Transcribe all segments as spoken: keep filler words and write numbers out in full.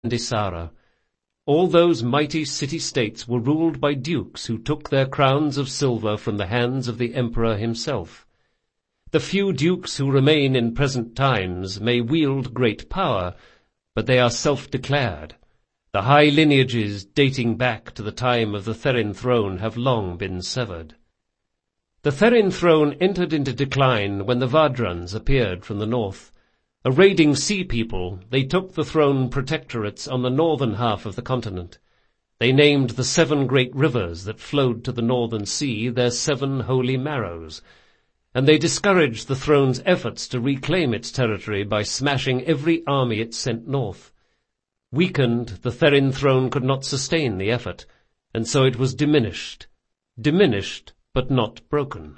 and Isara. All those mighty city-states were ruled by dukes who took their crowns of silver from the hands of the emperor himself. The few dukes who remain in present times may wield great power, but they are self-declared. The high lineages dating back to the time of the Therin throne have long been severed. The Therin throne entered into decline when the Vadrans appeared from the north. A raiding sea people, they took the throne protectorates on the northern half of the continent. They named the seven great rivers that flowed to the northern sea their seven holy marrows, and they discouraged the throne's efforts to reclaim its territory by smashing every army it sent north. Weakened, the Therin throne could not sustain the effort, and so it was diminished. Diminished, but not broken.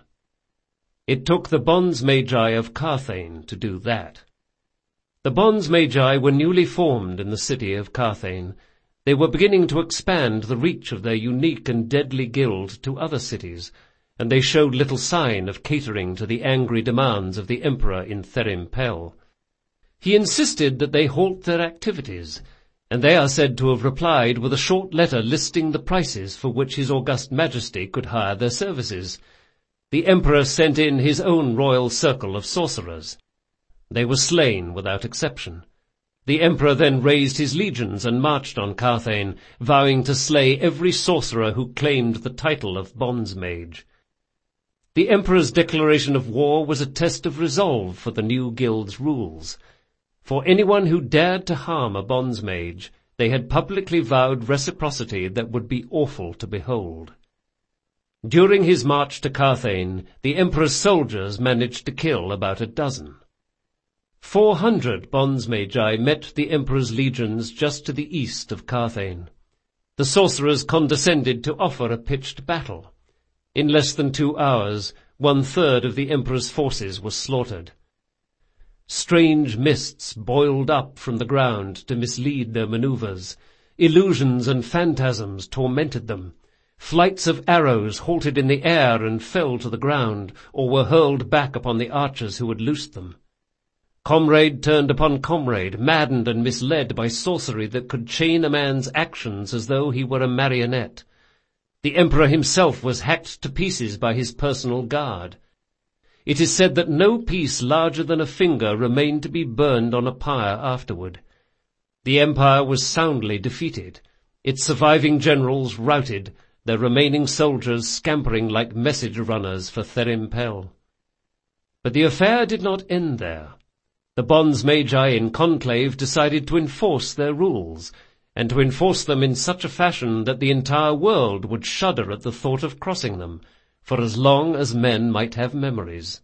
It took the Bons Magi of Carthage to do that. The Bons Magi were newly formed in the city of Carthage. They were beginning to expand the reach of their unique and deadly guild to other cities, and they showed little sign of catering to the angry demands of the emperor in Therin Pel. He insisted that they halt their activities, and they are said to have replied with a short letter listing the prices for which his august majesty could hire their services. The emperor sent in his own royal circle of sorcerers. They were slain without exception. The emperor then raised his legions and marched on Carthage, vowing to slay every sorcerer who claimed the title of Bons Mage. The emperor's declaration of war was a test of resolve for the new guild's rules. For anyone who dared to harm a Bons Mage, they had publicly vowed reciprocity that would be awful to behold. During his march to Carthage, the emperor's soldiers managed to kill about a dozen. Four hundred Bons Magi met the emperor's legions just to the east of Carthage. The sorcerers condescended to offer a pitched battle. In less than two hours, one-third of the emperor's forces was slaughtered. Strange mists boiled up from the ground to mislead their maneuvers. Illusions and phantasms tormented them. Flights of arrows halted in the air and fell to the ground, or were hurled back upon the archers who had loosed them. Comrade turned upon comrade, maddened and misled by sorcery that could chain a man's actions as though he were a marionette. The emperor himself was hacked to pieces by his personal guard. It is said that no piece larger than a finger remained to be burned on a pyre afterward. The empire was soundly defeated, its surviving generals routed, their remaining soldiers scampering like message runners for Therin Pel. But the affair did not end there. The Bons Magi in conclave decided to enforce their rules, and to enforce them in such a fashion that the entire world would shudder at the thought of crossing them, for as long as men might have memories.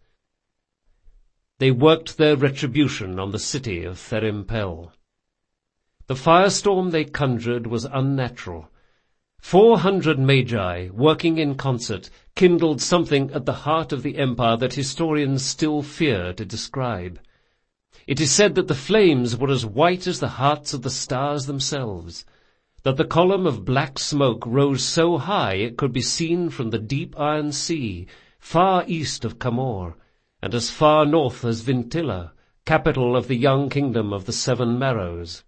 They worked their retribution on the city of Therin Pel. The firestorm they conjured was unnatural. Four hundred Magi, working in concert, kindled something at the heart of the empire that historians still fear to describe. It is said that the flames were as white as the hearts of the stars themselves, that the column of black smoke rose so high it could be seen from the deep iron sea, far east of Camor, and as far north as Vintilla, capital of the young kingdom of the Seven Marrows.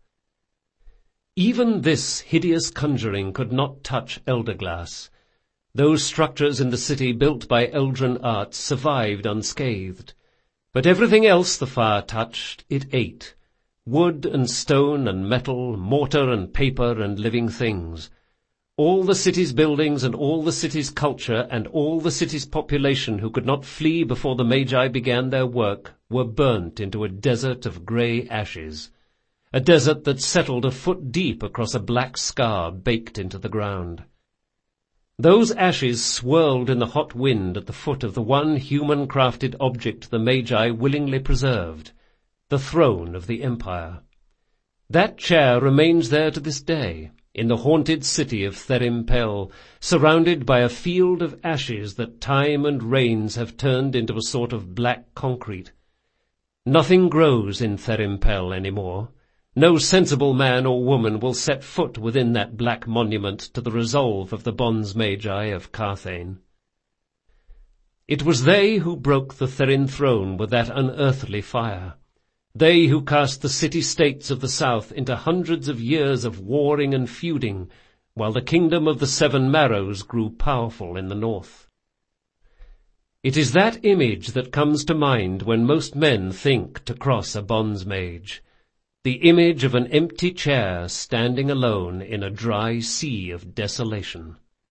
Even this hideous conjuring could not touch Elderglass. Those structures in the city built by Eldrin arts survived unscathed. But everything else the fire touched, it ate. Wood and stone and metal, mortar and paper and living things. All the city's buildings and all the city's culture and all the city's population who could not flee before the Magi began their work were burnt into a desert of grey ashes. A desert that settled a foot deep across a black scar baked into the ground. Those ashes swirled in the hot wind at the foot of the one human-crafted object the Magi willingly preserved, the throne of the empire. That chair remains there to this day, in the haunted city of Therin Pel, surrounded by a field of ashes that time and rains have turned into a sort of black concrete. Nothing grows in Therin Pel any more. No sensible man or woman will set foot within that black monument to the resolve of the Bons Magi of Carthage. It was they who broke the Therin throne with that unearthly fire. They who cast the city-states of the south into hundreds of years of warring and feuding, while the kingdom of the Seven Marrows grew powerful in the north. It is that image that comes to mind when most men think to cross a bondsmage, the image of an empty chair standing alone in a dry sea of desolation.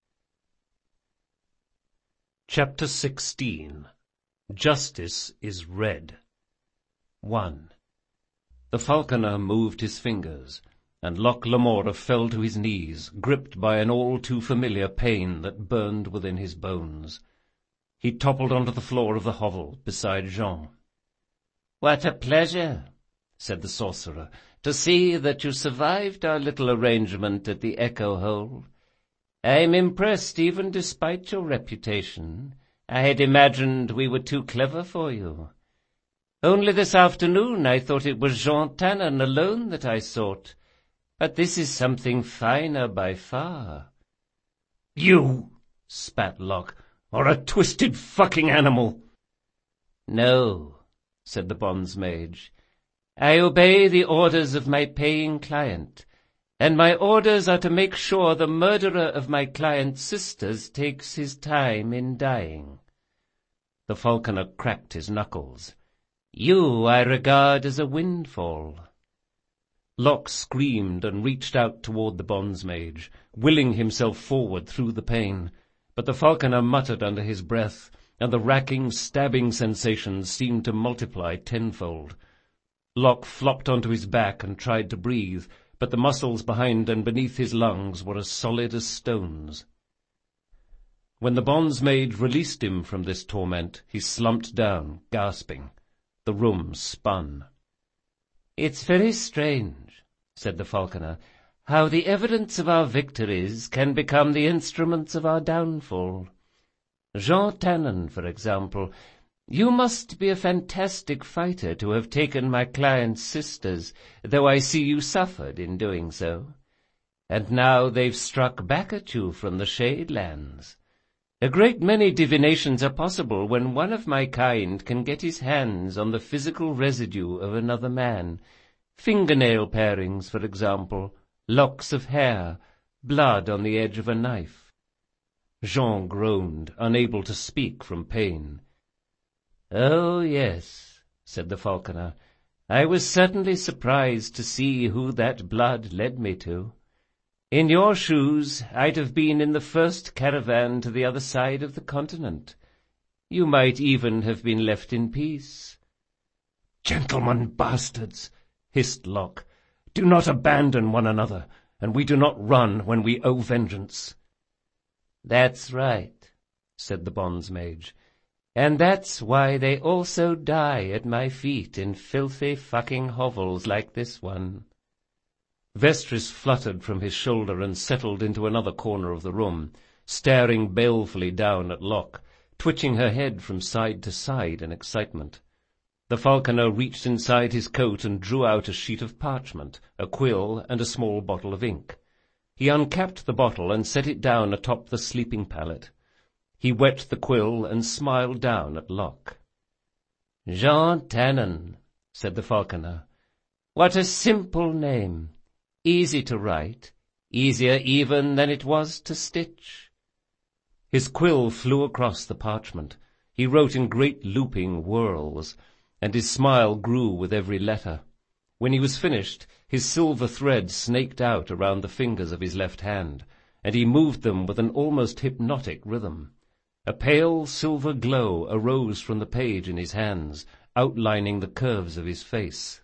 Chapter sixteen. Justice is Red. one. The falconer moved his fingers, and Loch Lamora fell to his knees, gripped by an all-too-familiar pain that burned within his bones. He toppled onto the floor of the hovel beside Jean. "What a pleasure," said the sorcerer, "to see that you survived our little arrangement at the Echo Hole. I am impressed even despite your reputation. I had imagined we were too clever for you. Only this afternoon I thought it was Jean Tannen alone that I sought, but this is something finer by far." "You," spat Locke, "are a twisted fucking animal." "No," said the bondsmage. "I obey the orders of my paying client, and my orders are to make sure the murderer of my client's sisters takes his time in dying." The falconer cracked his knuckles. "You I regard as a windfall." Locke screamed and reached out toward the bondsmage, willing himself forward through the pain, but the falconer muttered under his breath, and the racking, stabbing sensations seemed to multiply tenfold. Locke flopped onto his back and tried to breathe, but the muscles behind and beneath his lungs were as solid as stones. When the bondsmage released him from this torment, he slumped down, gasping. The room spun. "It's very strange," said the falconer, "how the evidence of our victories can become the instruments of our downfall. Jean Tannen, for example. You must be a fantastic fighter to have taken my client's sisters, though I see you suffered in doing so. And now they've struck back at you from the Shade Lands. A great many divinations are possible when one of my kind can get his hands on the physical residue of another man. Fingernail parings, for example, locks of hair, blood on the edge of a knife." Jean groaned, unable to speak from pain. "Oh, yes," said the falconer. "I was certainly surprised to see who that blood led me to. In your shoes, I'd have been in the first caravan to the other side of the continent. You might even have been left in peace." "Gentlemen bastards," hissed Locke, "do not abandon one another, and we do not run when we owe vengeance." "That's right," said the bondsmage, "and that's why they also die at my feet in filthy fucking hovels like this one." Vestris fluttered from his shoulder and settled into another corner of the room, staring balefully down at Locke, twitching her head from side to side in excitement. The falconer reached inside his coat and drew out a sheet of parchment, a quill, and a small bottle of ink. He uncapped the bottle and set it down atop the sleeping pallet. He wet the quill and smiled down at Locke. "Jean Tannen," said the falconer. "What a simple name! Easy to write, easier even than it was to stitch." His quill flew across the parchment. He wrote in great looping whirls, and his smile grew with every letter. When he was finished, his silver thread snaked out around the fingers of his left hand, and he moved them with an almost hypnotic rhythm. A pale silver glow arose from the page in his hands, outlining the curves of his face.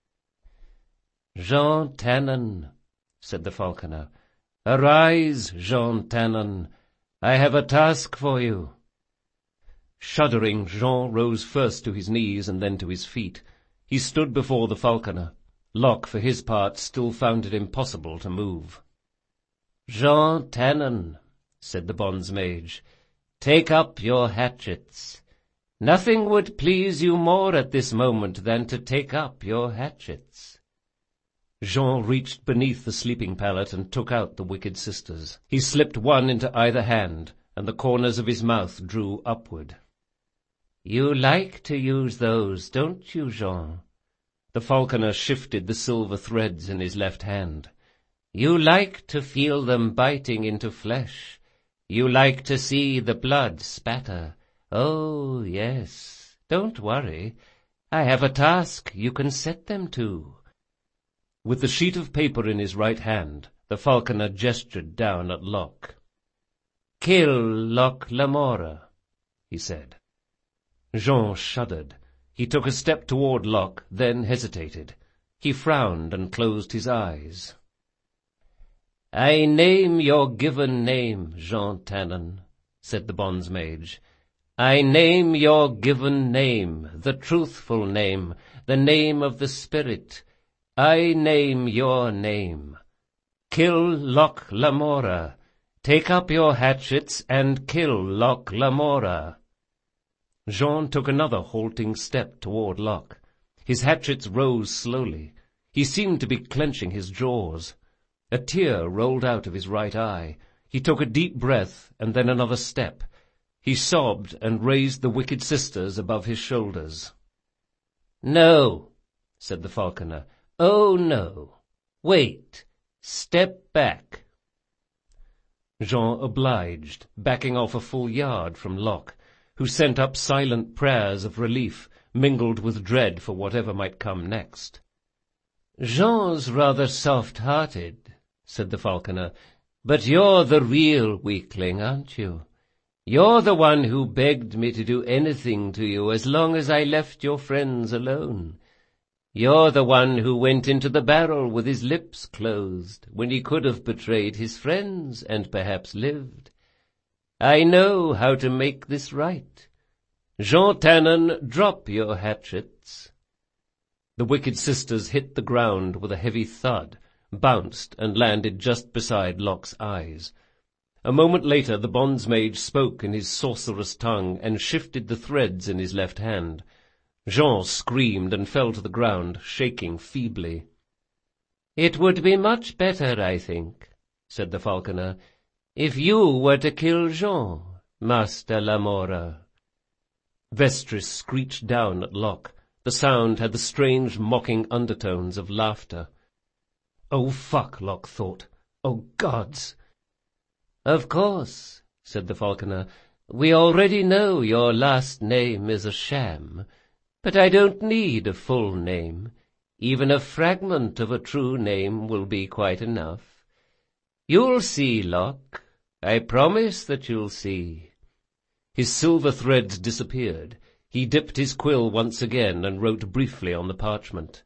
"Jean Tannen," said the falconer. "Arise, Jean Tannen. I have a task for you." Shuddering, Jean rose first to his knees and then to his feet. He stood before the falconer. Locke, for his part, still found it impossible to move. "Jean Tannen," said the bondsmage, "take up your hatchets. Nothing would please you more at this moment than to take up your hatchets." Jean reached beneath the sleeping pallet and took out the wicked sisters. He slipped one into either hand, and the corners of his mouth drew upward. "You like to use those, don't you, Jean?" The falconer shifted the silver threads in his left hand. "You like to feel them biting into flesh. You like to see the blood spatter. Oh, yes. Don't worry. I have a task you can set them to." With the sheet of paper in his right hand, the falconer gestured down at Locke. "Kill Locke Lamora," he said. Jean shuddered. He took a step toward Locke, then hesitated. He frowned and closed his eyes. "I name your given name, Jean Tannen," said the bondsmage. "I name your given name, the truthful name, the name of the spirit. I name your name. Kill Locke Lamora. Take up your hatchets and kill Locke Lamora." Jean took another halting step toward Locke. His hatchets rose slowly. He seemed to be clenching his jaws. A tear rolled out of his right eye. He took a deep breath and then another step. He sobbed and raised the wicked sisters above his shoulders. "No," said the falconer. "Oh, no. Wait. Step back." Jean obliged, backing off a full yard from Locke, who sent up silent prayers of relief, mingled with dread for whatever might come next. "Jean's rather soft-hearted," said the falconer, "but you're the real weakling, aren't you? You're the one who begged me to do anything to you as long as I left your friends alone. You're the one who went into the barrel with his lips closed when he could have betrayed his friends and perhaps lived. I know how to make this right. Jean Tannen, drop your hatchets." The wicked sisters hit the ground with a heavy thud, bounced, and landed just beside Locke's eyes. A moment later the bondsmage spoke in his sorcerous tongue and shifted the threads in his left hand. Jean screamed and fell to the ground, shaking feebly. "It would be much better, I think," said the falconer, "if you were to kill Jean, Master Lamora." Vestris screeched down at Locke. The sound had the strange mocking undertones of laughter. "Oh, fuck," Locke thought. "Oh, gods!" "Of course," said the falconer, "we already know your last name is a sham, but I don't need a full name. Even a fragment of a true name will be quite enough. You'll see, Locke. I promise that you'll see." His silver threads disappeared. He dipped his quill once again and wrote briefly on the parchment.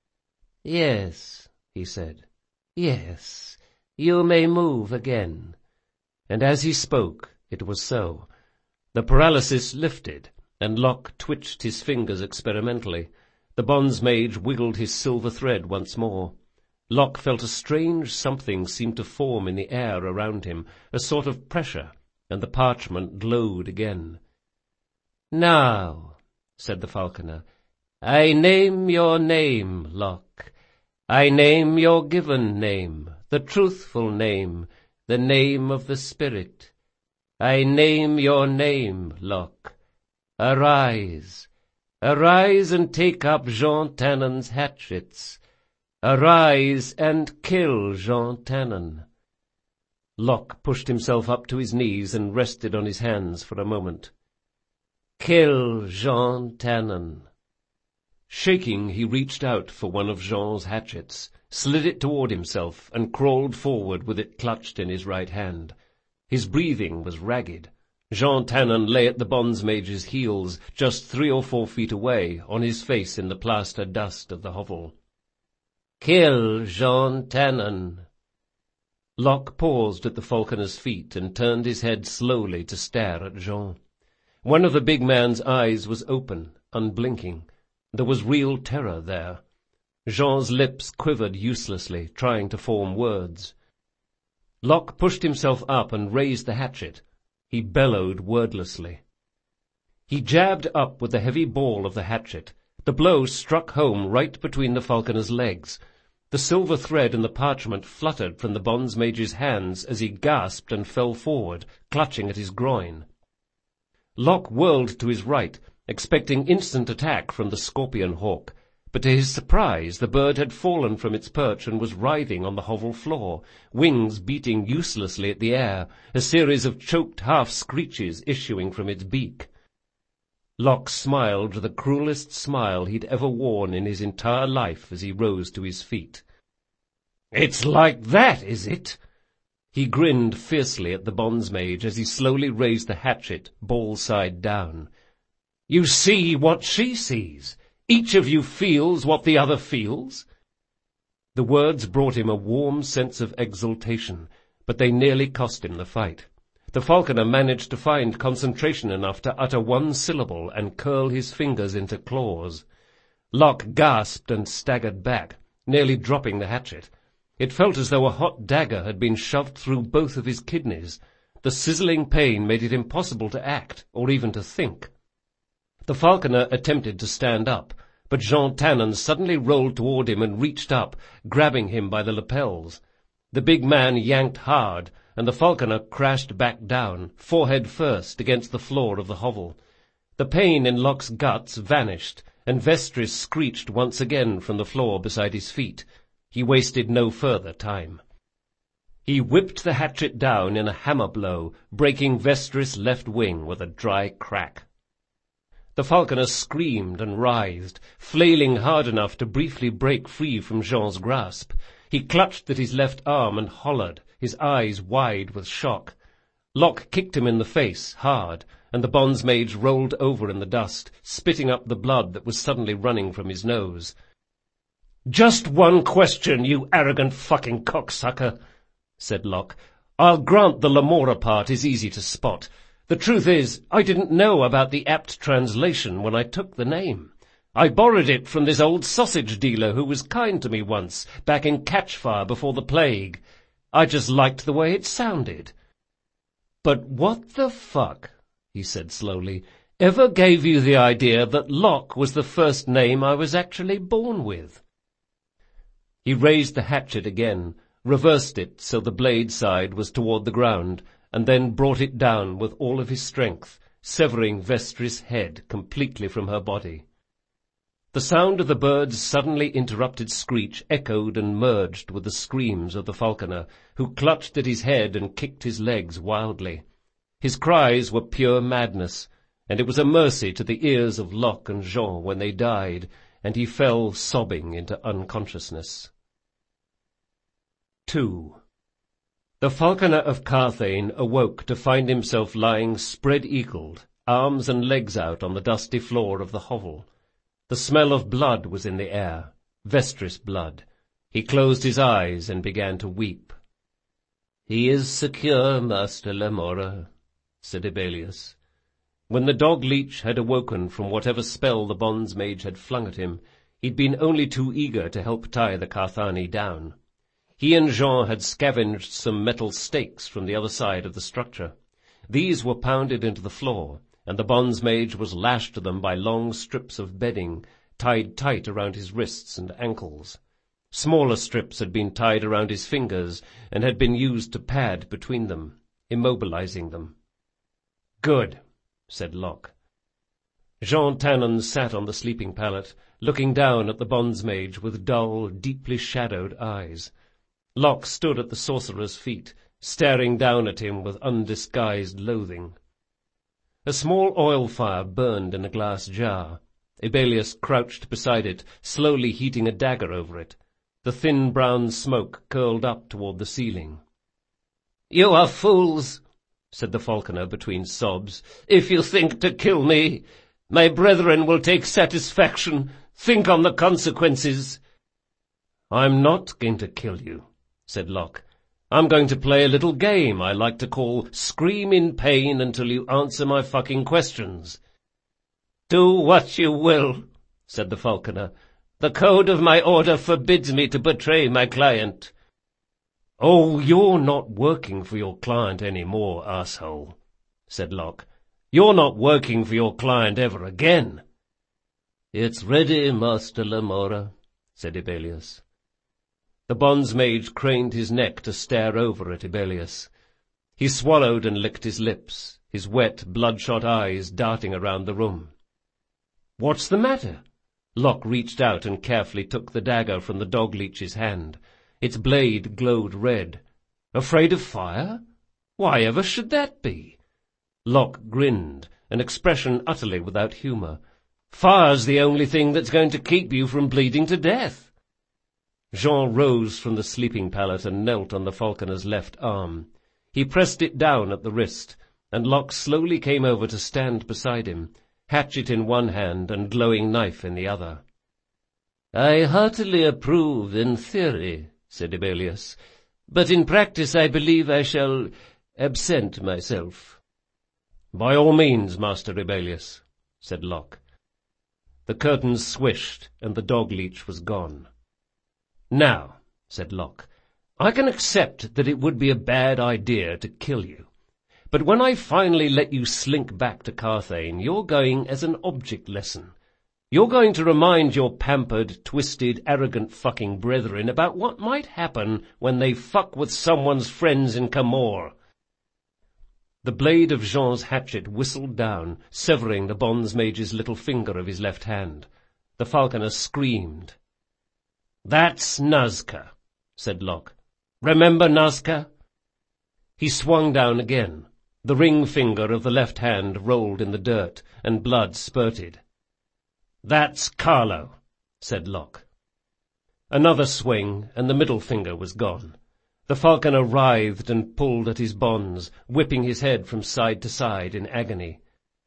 "Yes," he said. "Yes, you may move again." And as he spoke, it was so. The paralysis lifted, and Locke twitched his fingers experimentally. The bondsmage wiggled his silver thread once more. Locke felt a strange something seem to form in the air around him, a sort of pressure, and the parchment glowed again. "Now," said the falconer, "I name your name, Locke. I name your given name, the truthful name, the name of the spirit. I name your name, Locke. Arise. Arise and take up Jean Tannen's hatchets. Arise and kill Jean Tannen." Locke pushed himself up to his knees and rested on his hands for a moment. "Kill Jean Tannen." Shaking, he reached out for one of Jean's hatchets, slid it toward himself, and crawled forward with it clutched in his right hand. His breathing was ragged. Jean Tannen lay at the bondsmage's heels, just three or four feet away, on his face in the plaster dust of the hovel. "Kill Jean Tannen." Locke paused at the falconer's feet and turned his head slowly to stare at Jean. One of the big man's eyes was open, unblinking. There was real terror there. Jean's lips quivered uselessly, trying to form words. Locke pushed himself up and raised the hatchet. He bellowed wordlessly. He jabbed up with the heavy ball of the hatchet. The blow struck home right between the falconer's legs. The silver thread in the parchment fluttered from the bondsmage's hands as he gasped and fell forward, clutching at his groin. Locke whirled to his right, expecting instant attack from the scorpion hawk. But to his surprise, the bird had fallen from its perch and was writhing on the hovel floor, wings beating uselessly at the air, a series of choked half-screeches issuing from its beak. Locke smiled the cruelest smile he'd ever worn in his entire life as he rose to his feet. "It's like that, is it?" He grinned fiercely at the bondsmage as he slowly raised the hatchet, ball side down. "You see what she sees. Each of you feels what the other feels." The words brought him a warm sense of exultation, but they nearly cost him the fight. The falconer managed to find concentration enough to utter one syllable and curl his fingers into claws. Locke gasped and staggered back, nearly dropping the hatchet. It felt as though a hot dagger had been shoved through both of his kidneys. The sizzling pain made it impossible to act, or even to think. The falconer attempted to stand up, but Jean Tannen suddenly rolled toward him and reached up, grabbing him by the lapels. The big man yanked hard, and the falconer crashed back down, forehead first, against the floor of the hovel. The pain in Locke's guts vanished, and Vestris screeched once again from the floor beside his feet. He wasted no further time. He whipped the hatchet down in a hammer blow, breaking Vestris' left wing with a dry crack. The falconer screamed and writhed, flailing hard enough to briefly break free from Jean's grasp. He clutched at his left arm and hollered, his eyes wide with shock. Locke kicked him in the face, hard, and the bondsmage rolled over in the dust, spitting up the blood that was suddenly running from his nose. "Just one question, you arrogant fucking cocksucker," said Locke. "I'll grant the Lamora part is easy to spot. The truth is, I didn't know about the apt translation when I took the name. I borrowed it from this old sausage dealer who was kind to me once, back in Catchfire before the plague. I just liked the way it sounded." "But what the fuck," he said slowly, "ever gave you the idea that Locke was the first name I was actually born with?" He raised the hatchet again, reversed it so the blade side was toward the ground, and then brought it down with all of his strength, severing Vestris' head completely from her body. The sound of the bird's suddenly interrupted screech echoed and merged with the screams of the falconer, who clutched at his head and kicked his legs wildly. His cries were pure madness, and it was a mercy to the ears of Locke and Jean when they died, and he fell sobbing into unconsciousness. Two. The falconer of Carthage awoke to find himself lying spread-eagled, arms and legs out on the dusty floor of the hovel. The smell of blood was in the air, Vestris blood. He closed his eyes and began to weep. "He is secure, Master Lamora," said Ibelius. When the dog-leech had awoken from whatever spell the bondsmage had flung at him, he'd been only too eager to help tie the Carthani down. He and Jean had scavenged some metal stakes from the other side of the structure. These were pounded into the floor, and the bondsmage was lashed to them by long strips of bedding, tied tight around his wrists and ankles. Smaller strips had been tied around his fingers and had been used to pad between them, immobilizing them. "Good," said Locke. Jean Tannen sat on the sleeping pallet, looking down at the bondsmage with dull, deeply shadowed eyes. Locke stood at the sorcerer's feet, staring down at him with undisguised loathing. A small oil fire burned in a glass jar. Ibelius crouched beside it, slowly heating a dagger over it. The thin brown smoke curled up toward the ceiling. "You are fools," said the falconer between sobs, "if you think to kill me. My brethren will take satisfaction. Think on the consequences." "I'm not going to kill you," said Locke. "I'm going to play a little game I like to call Scream in Pain Until You Answer My Fucking Questions." "Do what you will," said the falconer. "The code of my order forbids me to betray my client." "Oh, you're not working for your client any more, asshole," said Locke. "You're not working for your client ever again." "It's ready, Master Lamora," said Ibelius. The bondsmage craned his neck to stare over at Ibelius. He swallowed and licked his lips, his wet, bloodshot eyes darting around the room. "What's the matter? Locke reached out and carefully took the dagger from the dog-leech's hand. Its blade glowed red. Afraid of fire? Why ever should that be? Locke grinned, an expression utterly without humour. Fire's the only thing that's going to keep you from bleeding to death. Jean rose from the sleeping pallet and knelt on the falconer's left arm. He pressed it down at the wrist, and Locke slowly came over to stand beside him, hatchet in one hand and glowing knife in the other. "I heartily approve in theory," said Ebelius, "but in practice I believe I shall absent myself." "By all means, Master Ebelius," said Locke. The curtains swished, and the dog-leech was gone. "Now," said Locke, "I can accept that it would be a bad idea to kill you. But when I finally let you slink back to Carthage, you're going as an object lesson. You're going to remind your pampered, twisted, arrogant fucking brethren about what might happen when they fuck with someone's friends in Camorr." The blade of Jean's hatchet whistled down, severing the bondsmage's little finger of his left hand. The falconer screamed. "That's Nazca," said Locke. "Remember Nazca?" He swung down again. The ring finger of the left hand rolled in the dirt, and blood spurted. "That's Carlo," said Locke. Another swing, and the middle finger was gone. The falconer writhed and pulled at his bonds, whipping his head from side to side in agony.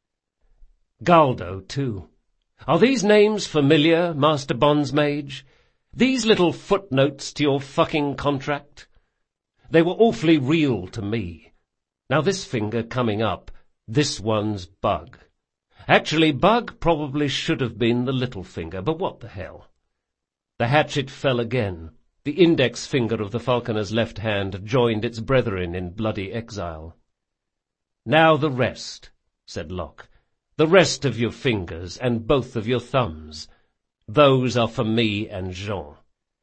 Galdo, too. Are these names familiar, Master Bondsmage? These little footnotes to your fucking contract? They were awfully real to me. Now this finger coming up, this one's Bug. Actually, Bug probably should have been the little finger, but what the hell? The hatchet fell again. The index finger of the falconer's left hand joined its brethren in bloody exile. "Now the rest," said Locke. "The rest of your fingers and both of your thumbs. Those are for me and Jean."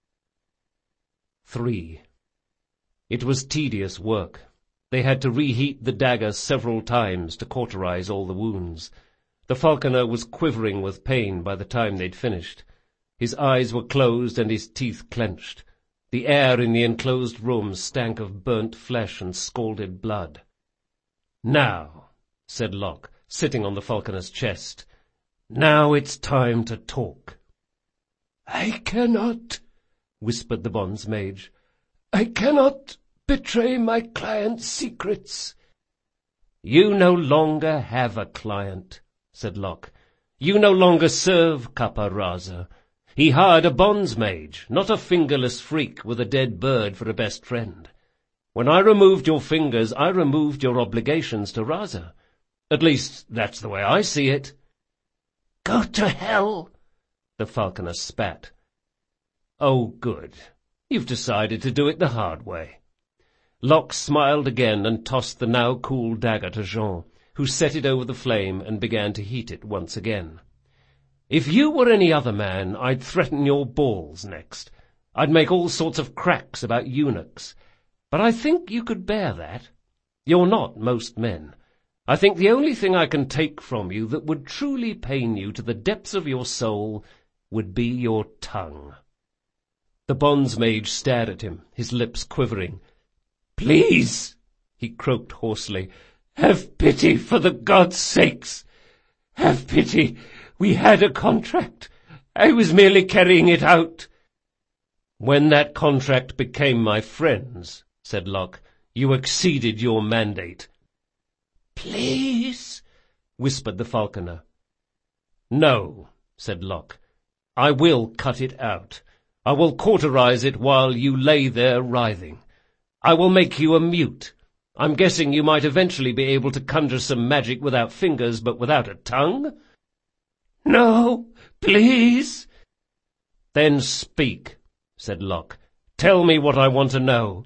Three. It was tedious work. They had to reheat the dagger several times to cauterize all the wounds. The falconer was quivering with pain by the time they'd finished. His eyes were closed and his teeth clenched. The air in the enclosed room stank of burnt flesh and scalded blood. "Now," said Locke, sitting on the falconer's chest, "now it's time to talk." "I cannot," whispered the bondsmage. "I cannot betray my client's secrets." "You no longer have a client," said Locke. "You no longer serve Capo-Rasa. He hired a bondsmage, not a fingerless freak with a dead bird for a best friend. When I removed your fingers, I removed your obligations to Rasa. At least, that's the way I see it." "Go to hell!" the falconer spat. "Oh, good. You've decided to do it the hard way." Locke smiled again and tossed the now cool dagger to Jean, who set it over the flame and began to heat it once again. "If you were any other man, I'd threaten your balls next. I'd make all sorts of cracks about eunuchs. But I think you could bear that. You're not most men. I think the only thing I can take from you that would truly pain you to the depths of your soul would be your tongue." The bondsmage stared at him, his lips quivering. "Please," he croaked hoarsely, "have pity for the gods' sakes. Have pity. We had a contract. I was merely carrying it out." "When that contract became my friend's," said Locke, "you exceeded your mandate." "Please," whispered the falconer. "No," said Locke. "I will cut it out. I will cauterize it while you lay there writhing. I will make you a mute. I'm guessing you might eventually be able to conjure some magic without fingers, but without a tongue?" "No, please." "Then speak," said Locke. "Tell me what I want to know."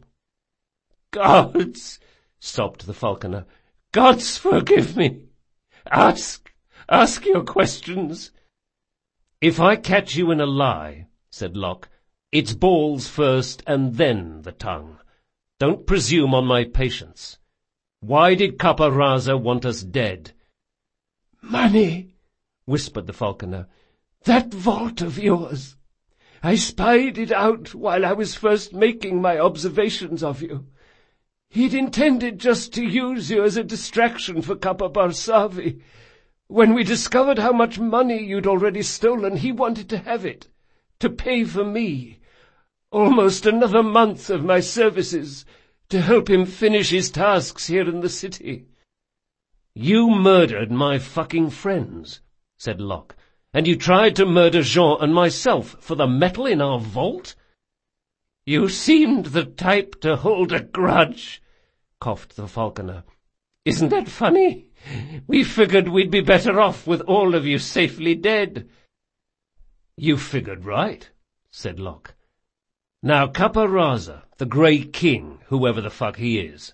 "Gods," sobbed the falconer, "gods forgive me. Ask, ask your questions." "If I catch you in a lie," said Locke, "it's balls first and then the tongue. Don't presume on my patience. Why did Capo-Rasa want us dead?" "Money," whispered the falconer. That vault of yours. I spied it out while I was first making my observations of you. He'd intended just to use you as a distraction for Kappa Barsavi. When we discovered how much money you'd already stolen, he wanted to have it, to pay for me. Almost another month of my services, to help him finish his tasks here in the city. You murdered my fucking friends, said Locke, and you tried to murder Jean and myself for the metal in our vault? You seemed the type to hold a grudge, coughed the falconer. Isn't that funny? We figured we'd be better off with all of you safely dead. You figured right, said Locke. Now Kappa Raza, the Grey King, whoever the fuck he is.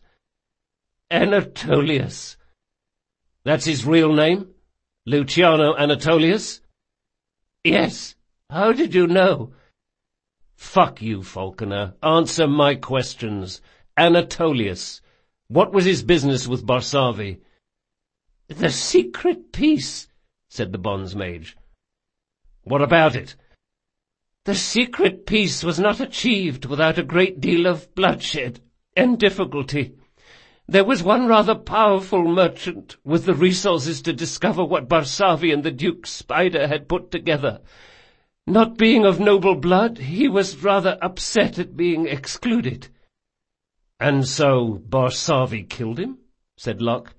Anatolius. That's his real name? Luciano Anatolius? Yes. How did you know? Fuck you, falconer. Answer my questions. Anatolius. What was his business with Barsavi? The secret peace, said the bondsmage. What about it? The secret peace was not achieved without a great deal of bloodshed and difficulty. There was one rather powerful merchant with the resources to discover what Barsavi and the Duke Spider had put together. Not being of noble blood, he was rather upset at being excluded. And so Barsavi killed him? Said Locke.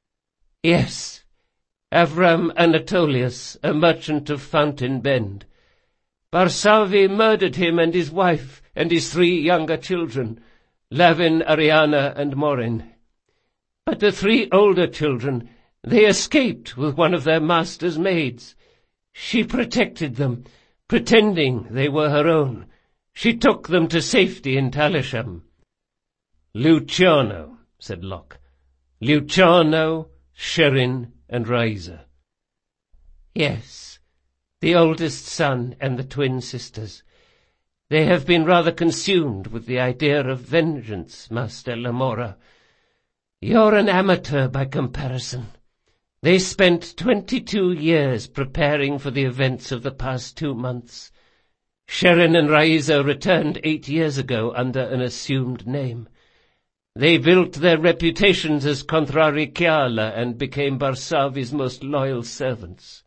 Yes, Avram Anatolius, a merchant of Fountain Bend. Barsavi murdered him and his wife and his three younger children, Lavin, Ariana, and Morin. But the three older children, they escaped with one of their master's maids. She protected them, pretending they were her own. She took them to safety in Talisham. Luciano, said Locke. Luciano, Sherin, and Raiza. Yes, the oldest son and the twin sisters. They have been rather consumed with the idea of vengeance, Master Lamora. You're an amateur by comparison. They spent twenty-two years preparing for the events of the past two months. Sherin and Raiza returned eight years ago under an assumed name. They built their reputations as Contrari Kiala and became Barsavi's most loyal servants.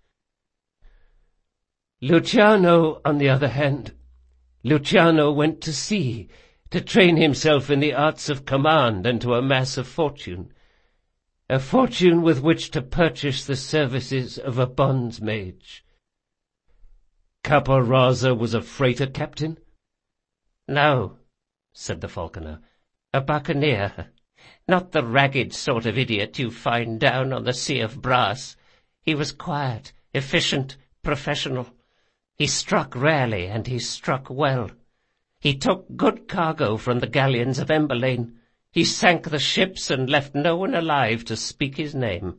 Luciano, on the other hand, Luciano went to sea to train himself in the arts of command and to amass a fortune, a fortune with which to purchase the services of a bondsmage. Kappa Raza was a freighter captain? No, said the falconer. A buccaneer. Not the ragged sort of idiot you find down on the Sea of Brass. He was quiet, efficient, professional. He struck rarely, and he struck well. He took good cargo from the galleons of Emberlane. He sank the ships and left no one alive to speak his name.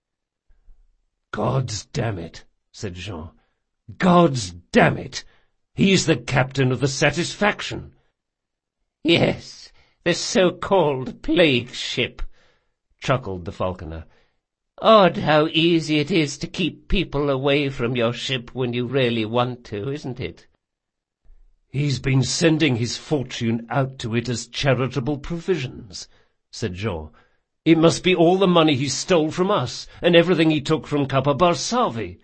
Gods damn it, said Jean. Gods damn it! He's the captain of the Satisfaction. Yes, this so-called plague ship, chuckled the falconer. Odd how easy it is to keep people away from your ship when you really want to, isn't it? He's been sending his fortune out to it as charitable provisions, said Jean. It must be all the money he stole from us, and everything he took from Kappa Barsavi.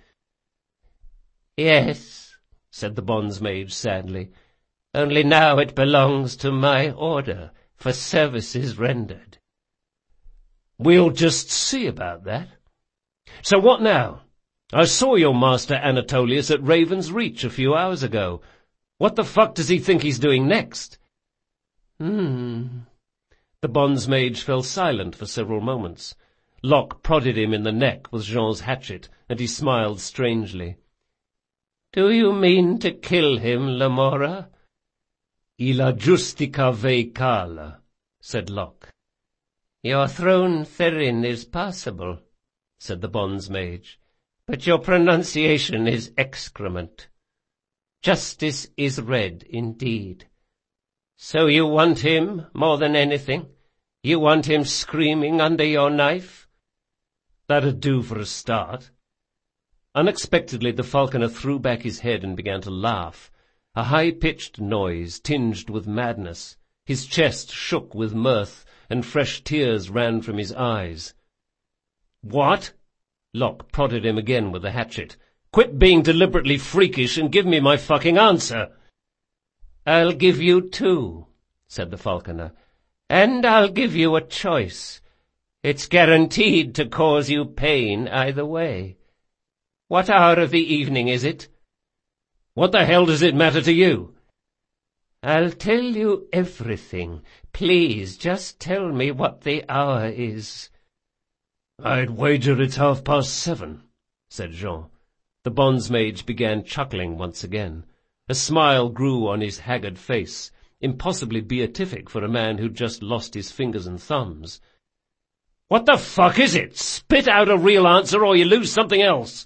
Yes, said the bondsmage sadly, only now it belongs to my order for services rendered. We'll just see about that. So what now? I saw your master Anatolius at Raven's Reach a few hours ago. What the fuck does he think he's doing next? Hmm. The bondsmage fell silent for several moments. Locke prodded him in the neck with Jean's hatchet, and he smiled strangely. Do you mean to kill him, Lamora? Illa justica ve cala, said Locke. Your throne Therin is passable, said the bondsmage, but your pronunciation is excrement. Justice is red indeed. So you want him more than anything? You want him screaming under your knife? That'd do for a start. Unexpectedly the falconer threw back his head and began to laugh, a high-pitched noise tinged with madness. His chest shook with mirth, and fresh tears ran from his eyes. "What?" Locke prodded him again with the hatchet. "Quit being deliberately freakish and give me my fucking answer." "I'll give you two," said the falconer, "and I'll give you a choice. It's guaranteed to cause you pain either way. What hour of the evening is it?" "What the hell does it matter to you?" "I'll tell you everything. Please, just tell me what the hour is." "I'd wager it's half past seven," said Jean. The bondsmage began chuckling once again. A smile grew on his haggard face, impossibly beatific for a man who'd just lost his fingers and thumbs. "What the fuck is it? Spit out a real answer or you lose something else."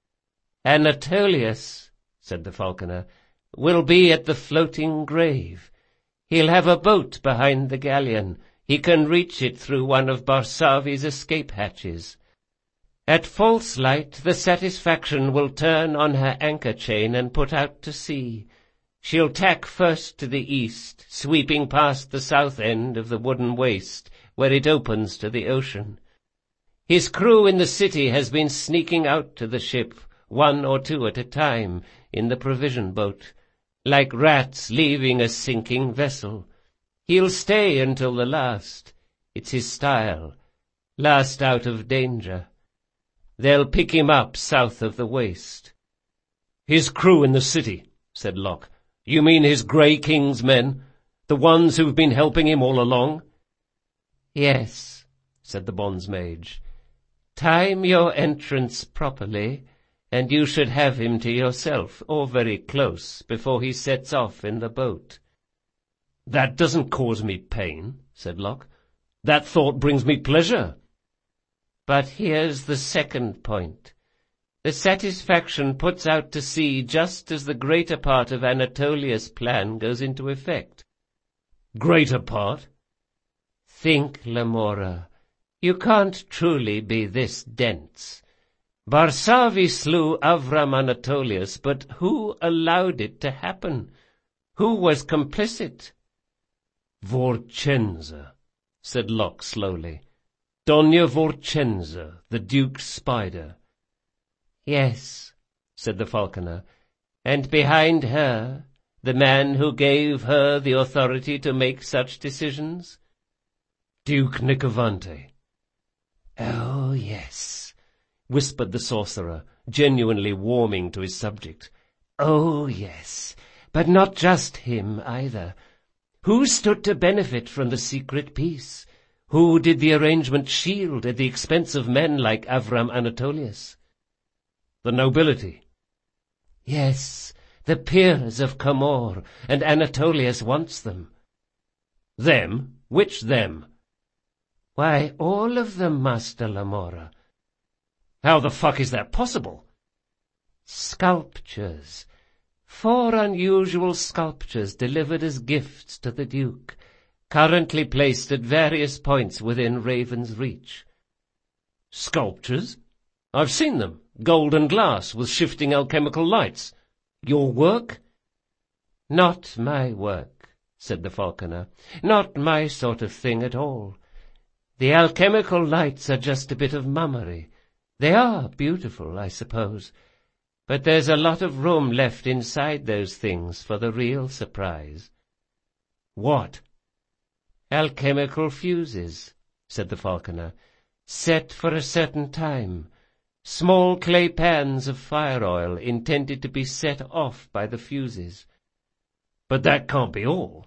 "Anatolius," said the falconer, "will be at the floating grave. He'll have a boat behind the galleon. He can reach it through one of Barsavi's escape hatches. At false light, the Satisfaction will turn on her anchor chain and put out to sea. She'll tack first to the east, sweeping past the south end of the wooden waist, where it opens to the ocean. His crew in the city has been sneaking out to the ship, one or two at a time, in the provision boat, like rats leaving a sinking vessel. He'll stay until the last. It's his style. Last out of danger. They'll pick him up south of the waist." "His crew in the city," said Locke. "You mean his Grey King's men? The ones who've been helping him all along?" "Yes," said the bondsmage. "Time your entrance properly, and you should have him to yourself, or very close, before he sets off in the boat." "That doesn't cause me pain," said Locke. "That thought brings me pleasure." "But here's the second point. The Satisfaction puts out to sea just as the greater part of Anatolius' plan goes into effect." "Greater part?" "Think, Lamora. You can't truly be this dense. Barsavi slew Avram Anatolius, but who allowed it to happen? Who was complicit?" "Vorcenza," said Locke slowly. "Dona Vorcenza, the Duke's spider." "Yes," said the falconer, "and behind her, the man who gave her the authority to make such decisions?" "Duke Nicovante." "Oh, yes," whispered the sorcerer, genuinely warming to his subject. "Oh, yes, but not just him either. Who stood to benefit from the secret peace? Who did the arrangement shield at the expense of men like Avram Anatolius?" "The nobility." "Yes, the peers of Comor, and Anatolius wants them." "Them? Which them?" "Why, all of them, Master Lamora." "How the fuck is that possible?" "Sculptures. Four unusual sculptures delivered as gifts to the Duke, currently placed at various points within Raven's reach." "Sculptures? I've seen them. Gold and glass with shifting alchemical lights. Your work?" "Not my work," said the falconer. "Not my sort of thing at all. The alchemical lights are just a bit of mummery. They are beautiful, I suppose, but there's a lot of room left inside those things for the real surprise." "What?" "Alchemical fuses," said the falconer, "set for a certain time. Small clay pans of fire oil intended to be set off by the fuses." "But that can't be all."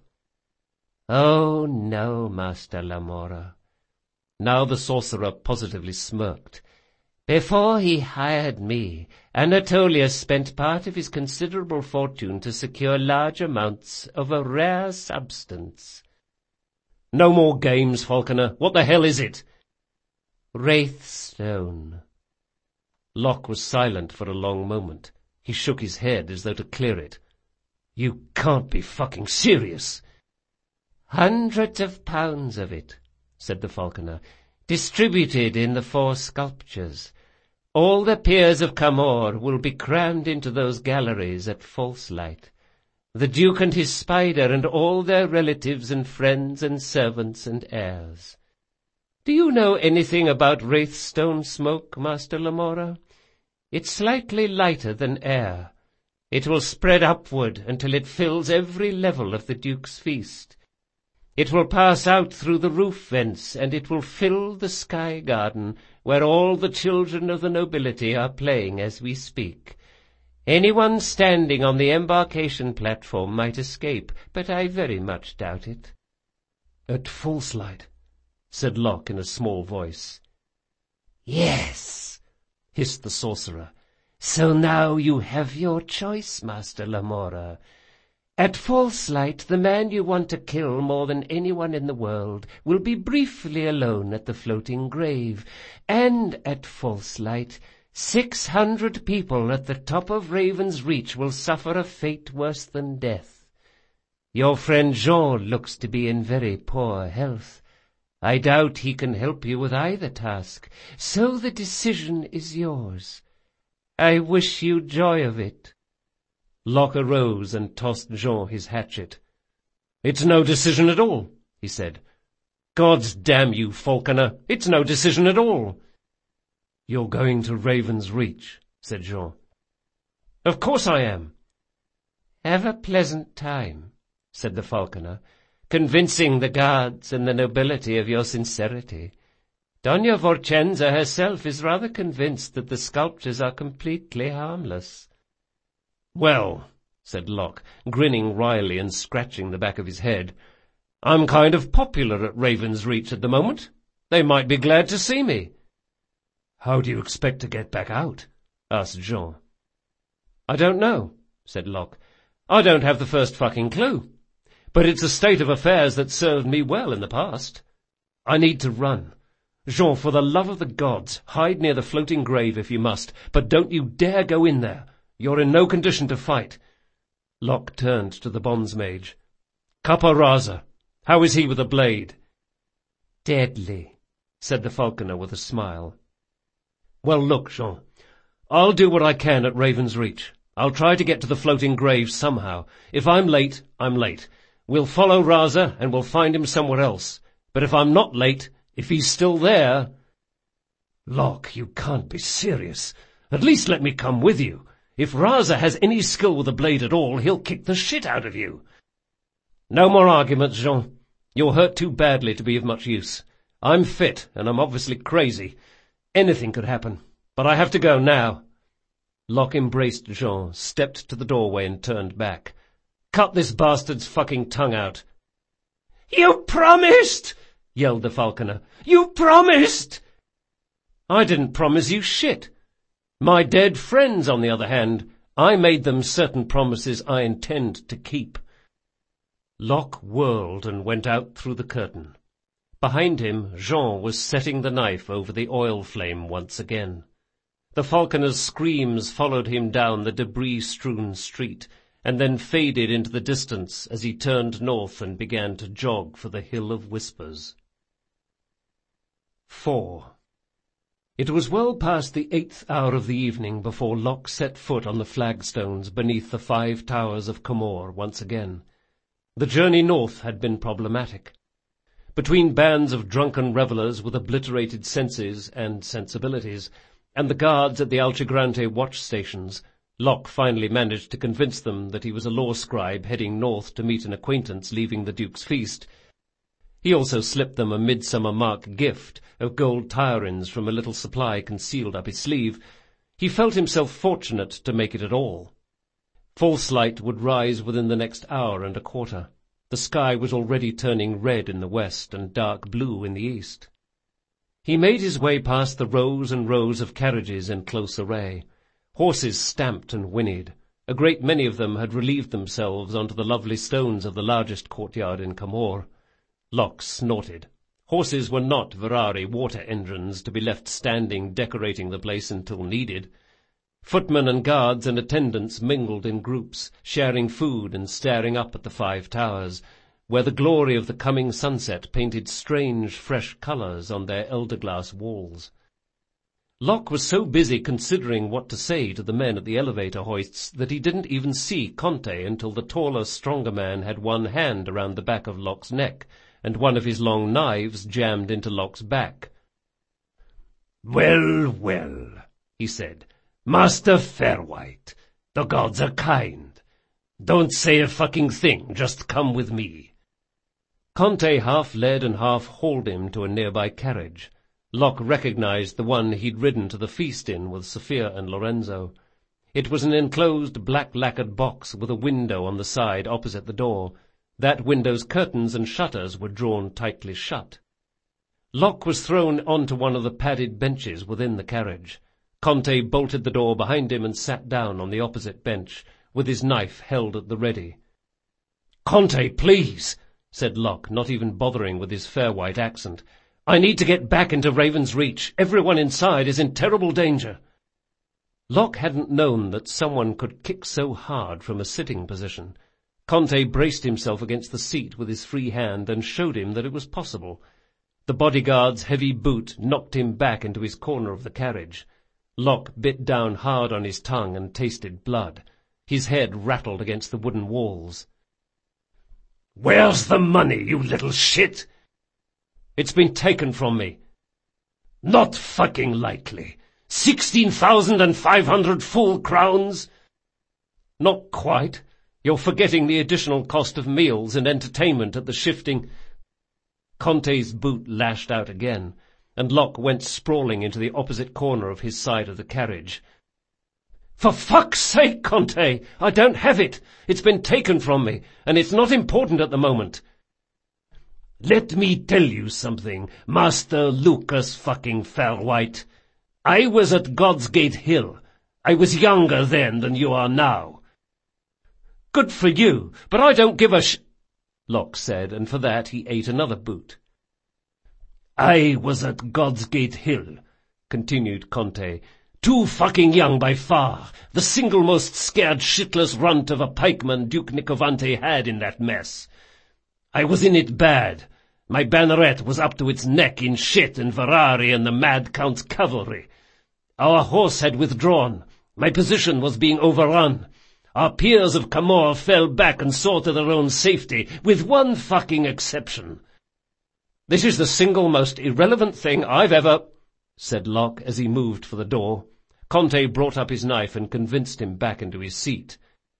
"Oh, no, Master Lamora." Now the sorcerer positively smirked. "Before he hired me, Anatolius spent part of his considerable fortune to secure large amounts of a rare substance." "No more games, falconer. What the hell is it?" "Wraithstone." Locke was silent for a long moment. He shook his head as though to clear it. "You can't be fucking serious." "Hundreds of pounds of it," said the falconer, "distributed in the four sculptures. All the peers of Camor will be crammed into those galleries at false light. The Duke and his spider and all their relatives and friends and servants and heirs. Do you know anything about Wraithstone smoke, Master Lamora? It's slightly lighter than air. It will spread upward until it fills every level of the Duke's feast. It will pass out through the roof vents, and it will fill the sky garden, where all the children of the nobility are playing as we speak. Anyone standing on the embarkation platform might escape, but I very much doubt it. "At false light," said Locke in a small voice. "Yes," hissed the sorcerer. "So now you have your choice, Master Lamora. At false light, the man you want to kill more than anyone in the world will be briefly alone at the floating grave, and at false light, six hundred people at the top of Raven's Reach will suffer a fate worse than death. Your friend Jean looks to be in very poor health. I doubt he can help you with either task, so the decision is yours. I wish you joy of it." Locke arose and tossed Jean his hatchet. "It's no decision at all," he said. "Gods damn you, Falconer, it's no decision at all." "You're going to Raven's Reach," said Jean. "Of course I am." "Have a pleasant time," said the falconer, "convincing the guards and the nobility of your sincerity. Dona Vorcenza herself is rather convinced that the sculptures are completely harmless." "Well," said Locke, grinning wryly and scratching the back of his head, "I'm kind of popular at Raven's Reach at the moment. They might be glad to see me." "How do you expect to get back out?" asked Jean. "I don't know," said Locke. "I don't have the first fucking clue. But it's a state of affairs that served me well in the past. I need to run. Jean, for the love of the gods, hide near the floating grave if you must, but don't you dare go in there. You're in no condition to fight." Locke turned to the bondsmage. "Capo-Rasa, how is he with a blade?" "Deadly," said the falconer with a smile. "Well, look, Jean, I'll do what I can at Raven's Reach. I'll try to get to the floating grave somehow. If I'm late, I'm late. We'll follow Rasa and we'll find him somewhere else. But if I'm not late, if he's still there—" "Locke, you can't be serious. At least let me come with you. If Rasa has any skill with a blade at all, he'll kick the shit out of you." "No more arguments, Jean. You're hurt too badly to be of much use. I'm fit, and I'm obviously crazy. Anything could happen, but I have to go now." Locke embraced Jean, stepped to the doorway and turned back. "Cut this bastard's fucking tongue out." "You promised!" yelled the falconer. "You promised!" "I didn't promise you shit. My dead friends, on the other hand, I made them certain promises I intend to keep." Locke whirled and went out through the curtain. Behind him, Jean was setting the knife over the oil flame once again. The falconer's screams followed him down the debris-strewn street, and then faded into the distance as he turned north and began to jog for the Hill of Whispers. Four. It was well past the eighth hour of the evening before Locke set foot on the flagstones beneath the five towers of Camor once again. The journey north had been problematic. Between bands of drunken revellers with obliterated senses and sensibilities, and the guards at the Alcigrante watch stations, Locke finally managed to convince them that he was a law scribe heading north to meet an acquaintance leaving the Duke's feast. He also slipped them a midsummer mark gift of gold tyrins from a little supply concealed up his sleeve. He felt himself fortunate to make it at all. False light would rise within the next hour and a quarter. The sky was already turning red in the west and dark blue in the east. He made his way past the rows and rows of carriages in close array. Horses stamped and whinnied. A great many of them had relieved themselves onto the lovely stones of the largest courtyard in Camor. Locke snorted. Horses were not Ferrari water engines to be left standing decorating the place until needed. Footmen and guards and attendants mingled in groups, sharing food and staring up at the five towers, where the glory of the coming sunset painted strange, fresh colours on their elder-glass walls. Locke was so busy considering what to say to the men at the elevator hoists that he didn't even see Conte until the taller, stronger man had one hand around the back of Locke's neck, and one of his long knives jammed into Locke's back. "Well, well," he said. "Master Fairwhite, the gods are kind. Don't say a fucking thing, just come with me." Conte half led and half hauled him to a nearby carriage. Locke recognized the one he'd ridden to the feast in with Sophia and Lorenzo. It was an enclosed black-lacquered box with a window on the side opposite the door. That window's curtains and shutters were drawn tightly shut. Locke was thrown onto one of the padded benches within the carriage. Conte bolted the door behind him and sat down on the opposite bench, with his knife held at the ready. "Conte, please," said Locke, not even bothering with his Fairwhite accent. "I need to get back into Raven's Reach. Everyone inside is in terrible danger." Locke hadn't known that someone could kick so hard from a sitting position. Conte braced himself against the seat with his free hand and showed him that it was possible. The bodyguard's heavy boot knocked him back into his corner of the carriage. Locke bit down hard on his tongue and tasted blood. His head rattled against the wooden walls. "Where's the money, you little shit?" "It's been taken from me." "Not fucking likely. Sixteen thousand and five hundred full crowns?" "Not quite. You're forgetting the additional cost of meals and entertainment at the shifting—" Conte's boot lashed out again, and Locke went sprawling into the opposite corner of his side of the carriage. "For fuck's sake, Conte! I don't have it! It's been taken from me, and it's not important at the moment." "Let me tell you something, Master Lucas fucking Fairwhite. I was at God's Gate Hill. I was younger then than you are now." "Good for you, but I don't give a sh—" Locke said, and for that he ate another boot. "I was at God's Gate Hill," continued Conte. "Too fucking young by far, the single most scared shitless runt of a pikeman Duke Nicovante had in that mess. I was in it bad. My banneret was up to its neck in shit and Ferrari and the Mad Count's cavalry. Our horse had withdrawn. My position was being overrun. Our peers of Camor fell back and saw to their own safety, with one fucking exception." "This is the single most irrelevant thing I've ever—" said Locke as he moved for the door. Conte brought up his knife and convinced him back into his seat.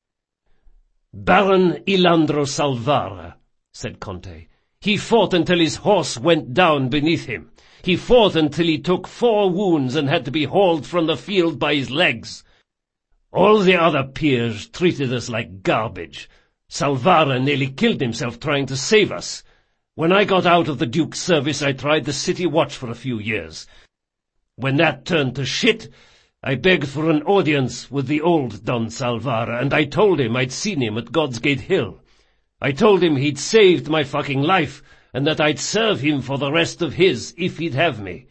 "Baron Ilandro Salvara," said Conte. "He fought until his horse went down beneath him. He fought until he took four wounds and had to be hauled from the field by his legs. All the other peers treated us like garbage. Salvara nearly killed himself trying to save us. When I got out of the Duke's service, I tried the city watch for a few years. When that turned to shit, I begged for an audience with the old Don Salvara, and I told him I'd seen him at God's Gate Hill. I told him he'd saved my fucking life, and that I'd serve him for the rest of his, if he'd have me.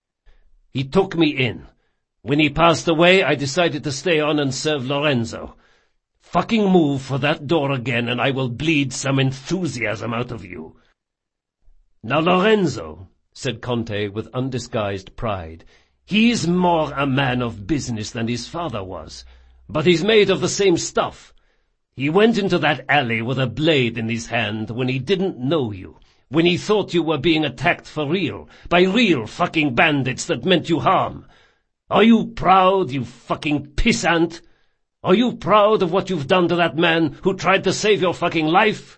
He took me in. When he passed away, I decided to stay on and serve Lorenzo. Fucking move for that door again, and I will bleed some enthusiasm out of you." "Now, Lorenzo," said Conte with undisguised pride, "he's more a man of business than his father was, but he's made of the same stuff. He went into that alley with a blade in his hand when he didn't know you, when he thought you were being attacked for real, by real fucking bandits that meant you harm. Are you proud, you fucking pissant? Are you proud of what you've done to that man who tried to save your fucking life?"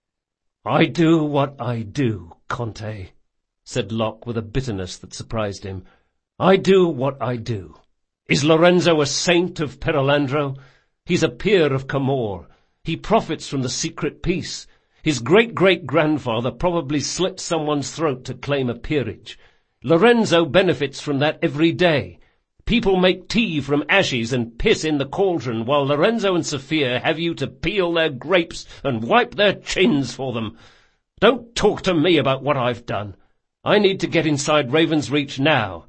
"I do what I do, Conte," said Locke with a bitterness that surprised him. "I do what I do. Is Lorenzo a saint of Perelandro? He's a peer of Camor. He profits from the secret peace. His great-great-grandfather probably slit someone's throat to claim a peerage. Lorenzo benefits from that every day. People make tea from ashes and piss in the cauldron, while Lorenzo and Sophia have you to peel their grapes and wipe their chins for them. Don't talk to me about what I've done. I need to get inside Raven's Reach now."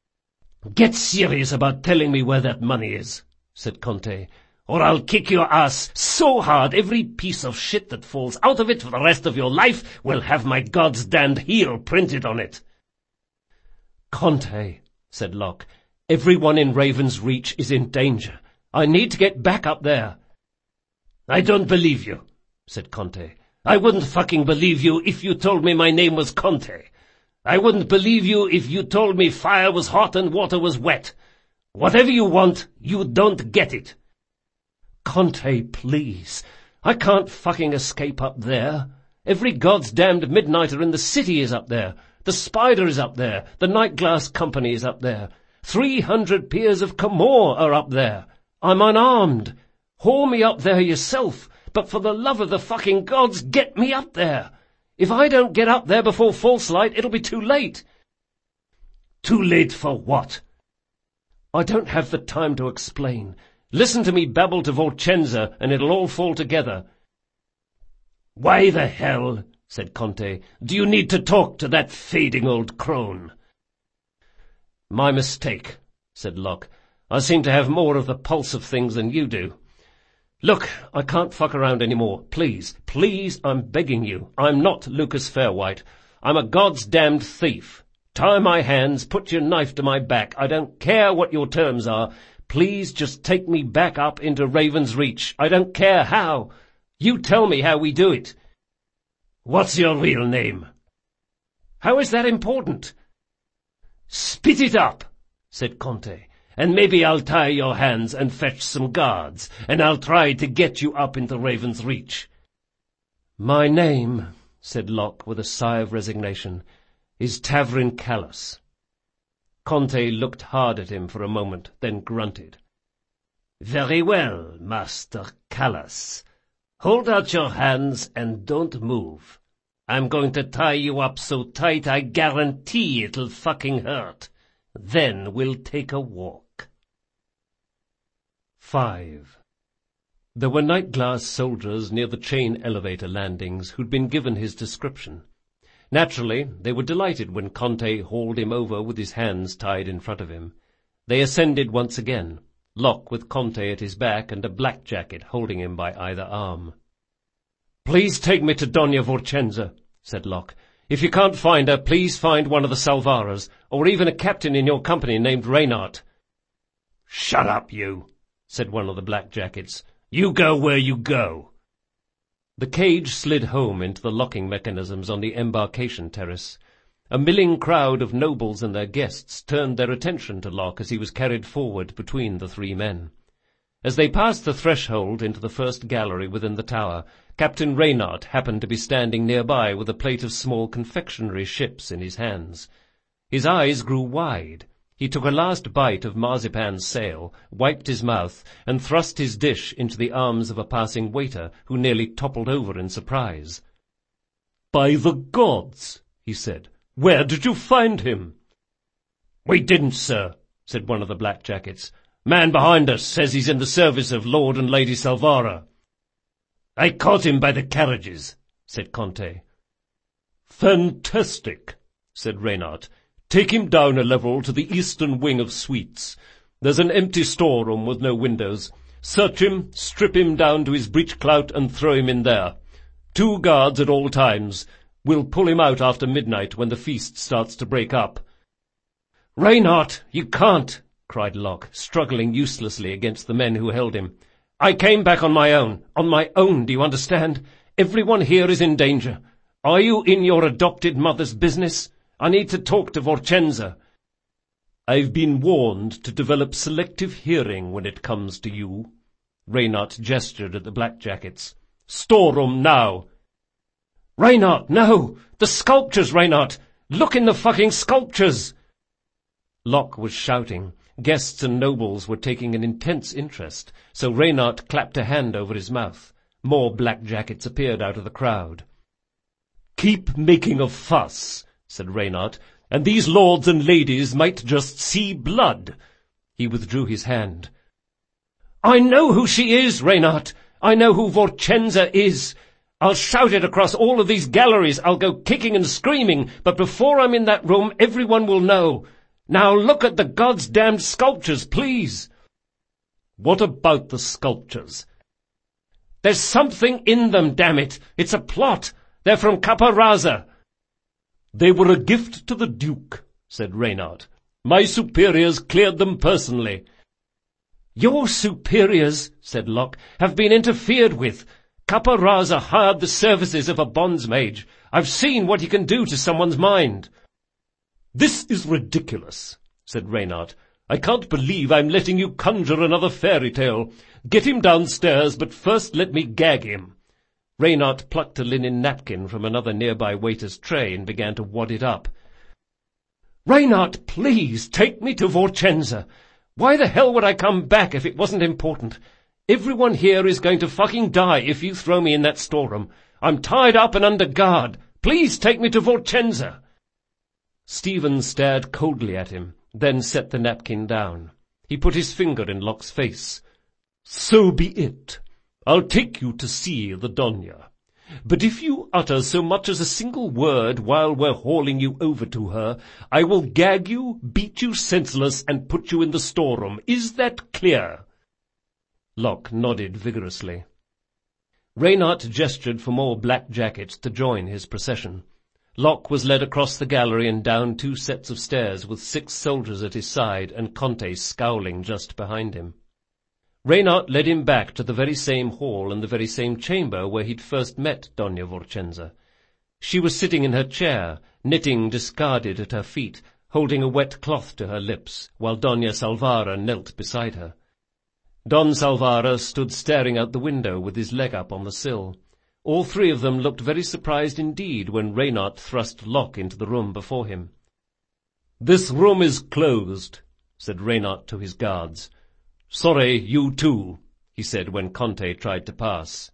"Get serious about telling me where that money is," said Conte, "or I'll kick your ass so hard every piece of shit that falls out of it for the rest of your life will have my God's damned heel printed on it." "Conte," said Locke, Everyone in Raven's Reach is in danger. I need to get back up there. I don't believe you, said Conte. I wouldn't fucking believe you if you told me my name was Conte. I wouldn't believe you if you told me fire was hot and water was wet. Whatever you want, you don't get it. Conte, please. I can't fucking escape up there. Every God's damned midnighter in the city is up there. The Spider is up there. The Night Glass Company is up there. Three hundred peers of Camor are up there. I'm unarmed. Haul me up there yourself, but for the love of the fucking gods, get me up there. If I don't get up there before false light, it'll be too late. Too late for what? I don't have the time to explain. Listen to me babble to Vorcenza, and it'll all fall together. Why the hell, said Conte, do you need to talk to that fading old crone? My mistake, said Locke. I seem to have more of the pulse of things than you do. Look, I can't fuck around any more. Please, please, I'm begging you. I'm not Lucas Fairwhite. I'm a God's damned thief. Tie my hands, put your knife to my back. I don't care what your terms are. Please just take me back up into Raven's Reach. I don't care how. You tell me how we do it. What's your real name? How is that important? Spit it up, said Conte, and maybe I'll tie your hands and fetch some guards, and I'll try to get you up into Raven's Reach. My name, said Locke with a sigh of resignation, is Tavrin Callas. Conte looked hard at him for a moment, then grunted. Very well, Master Callas. Hold out your hands and don't move. I'm going to tie you up so tight I guarantee it'll fucking hurt. Then we'll take a walk. Five. There were Night Glass soldiers near the chain elevator landings who'd been given his description. Naturally, they were delighted when Conte hauled him over with his hands tied in front of him. They ascended once again, Locke with Conte at his back and a blackjacket holding him by either arm. "Please take me to Dona Vorcenza," said Locke. "If you can't find her, please find one of the Salvaras, or even a captain in your company named Reynard." "Shut up, you," said one of the blackjackets. "You go where you go." The cage slid home into the locking mechanisms on the embarkation terrace. A milling crowd of nobles and their guests turned their attention to Locke as he was carried forward between the three men. As they passed the threshold into the first gallery within the tower, Captain Reynard happened to be standing nearby with a plate of small confectionery ships in his hands. His eyes grew wide. He took a last bite of marzipan's sail, wiped his mouth, and thrust his dish into the arms of a passing waiter, who nearly toppled over in surprise. "By the gods," he said, "where did you find him?" "We didn't, sir," said one of the blackjackets. "Man behind us says he's in the service of Lord and Lady Salvara." "I caught him by the carriages," said Conte. "Fantastic," said Reynard. "Take him down a level to the eastern wing of suites. There's an empty storeroom with no windows. Search him, strip him down to his breechclout, and throw him in there. Two guards at all times. We'll pull him out after midnight when the feast starts to break up." "Reynard, you can't!" cried Locke, struggling uselessly against the men who held him. "I came back on my own. On my own, do you understand? Everyone here is in danger. Are you in your adopted mother's business? I need to talk to Vorcenza." "I've been warned to develop selective hearing when it comes to you." Reynard gestured at the blackjackets. "Storeroom now." "Reynard, no! The sculptures, Reynard! Look in the fucking sculptures!" Locke was shouting. Guests and nobles were taking an intense interest, so Reynard clapped a hand over his mouth. More blackjackets appeared out of the crowd. "Keep making a fuss," said Reynard, "and these lords and ladies might just see blood." He withdrew his hand. "I know who she is, Reynard. I know who Vorcenza is. I'll shout it across all of these galleries. I'll go kicking and screaming, but before I'm in that room, everyone will know. Now look at the God's damned sculptures, please." "What about the sculptures?" "There's something in them, damn it. It's a plot. They're from Caparrazza." "They were a gift to the Duke," said Reynard. My superiors cleared them personally." "Your superiors," said Locke, "have been interfered with. Capo-Rasa hired the services of a bondsmage. I've seen what he can do to someone's mind." "This is ridiculous," said Reynard. "I can't believe I'm letting you conjure another fairy tale. Get him downstairs, but first let me gag him." Reynard plucked a linen napkin from another nearby waiter's tray and began to wad it up. "Reynard, please, take me to Vorchenza. Why the hell would I come back if it wasn't important? Everyone here is going to fucking die if you throw me in that storeroom. I'm tied up and under guard. Please take me to Vorchenza." Stephen stared coldly at him, then set the napkin down. He put his finger in Locke's face. "So be it. I'll take you to see the Donia. But if you utter so much as a single word while we're hauling you over to her, I will gag you, beat you senseless, and put you in the storeroom. Is that clear?" Locke nodded vigorously. Reynard gestured for more black jackets to join his procession. Locke was led across the gallery and down two sets of stairs with six soldiers at his side and Conte scowling just behind him. Reynard led him back to the very same hall and the very same chamber where he'd first met Dona Vorchenza. She was sitting in her chair, knitting discarded at her feet, holding a wet cloth to her lips, while Dona Salvara knelt beside her. Don Salvara stood staring out the window with his leg up on the sill. All three of them looked very surprised indeed when Reynard thrust Locke into the room before him. "This room is closed," said Reynard to his guards. "Sorry, you too," he said when Conte tried to pass.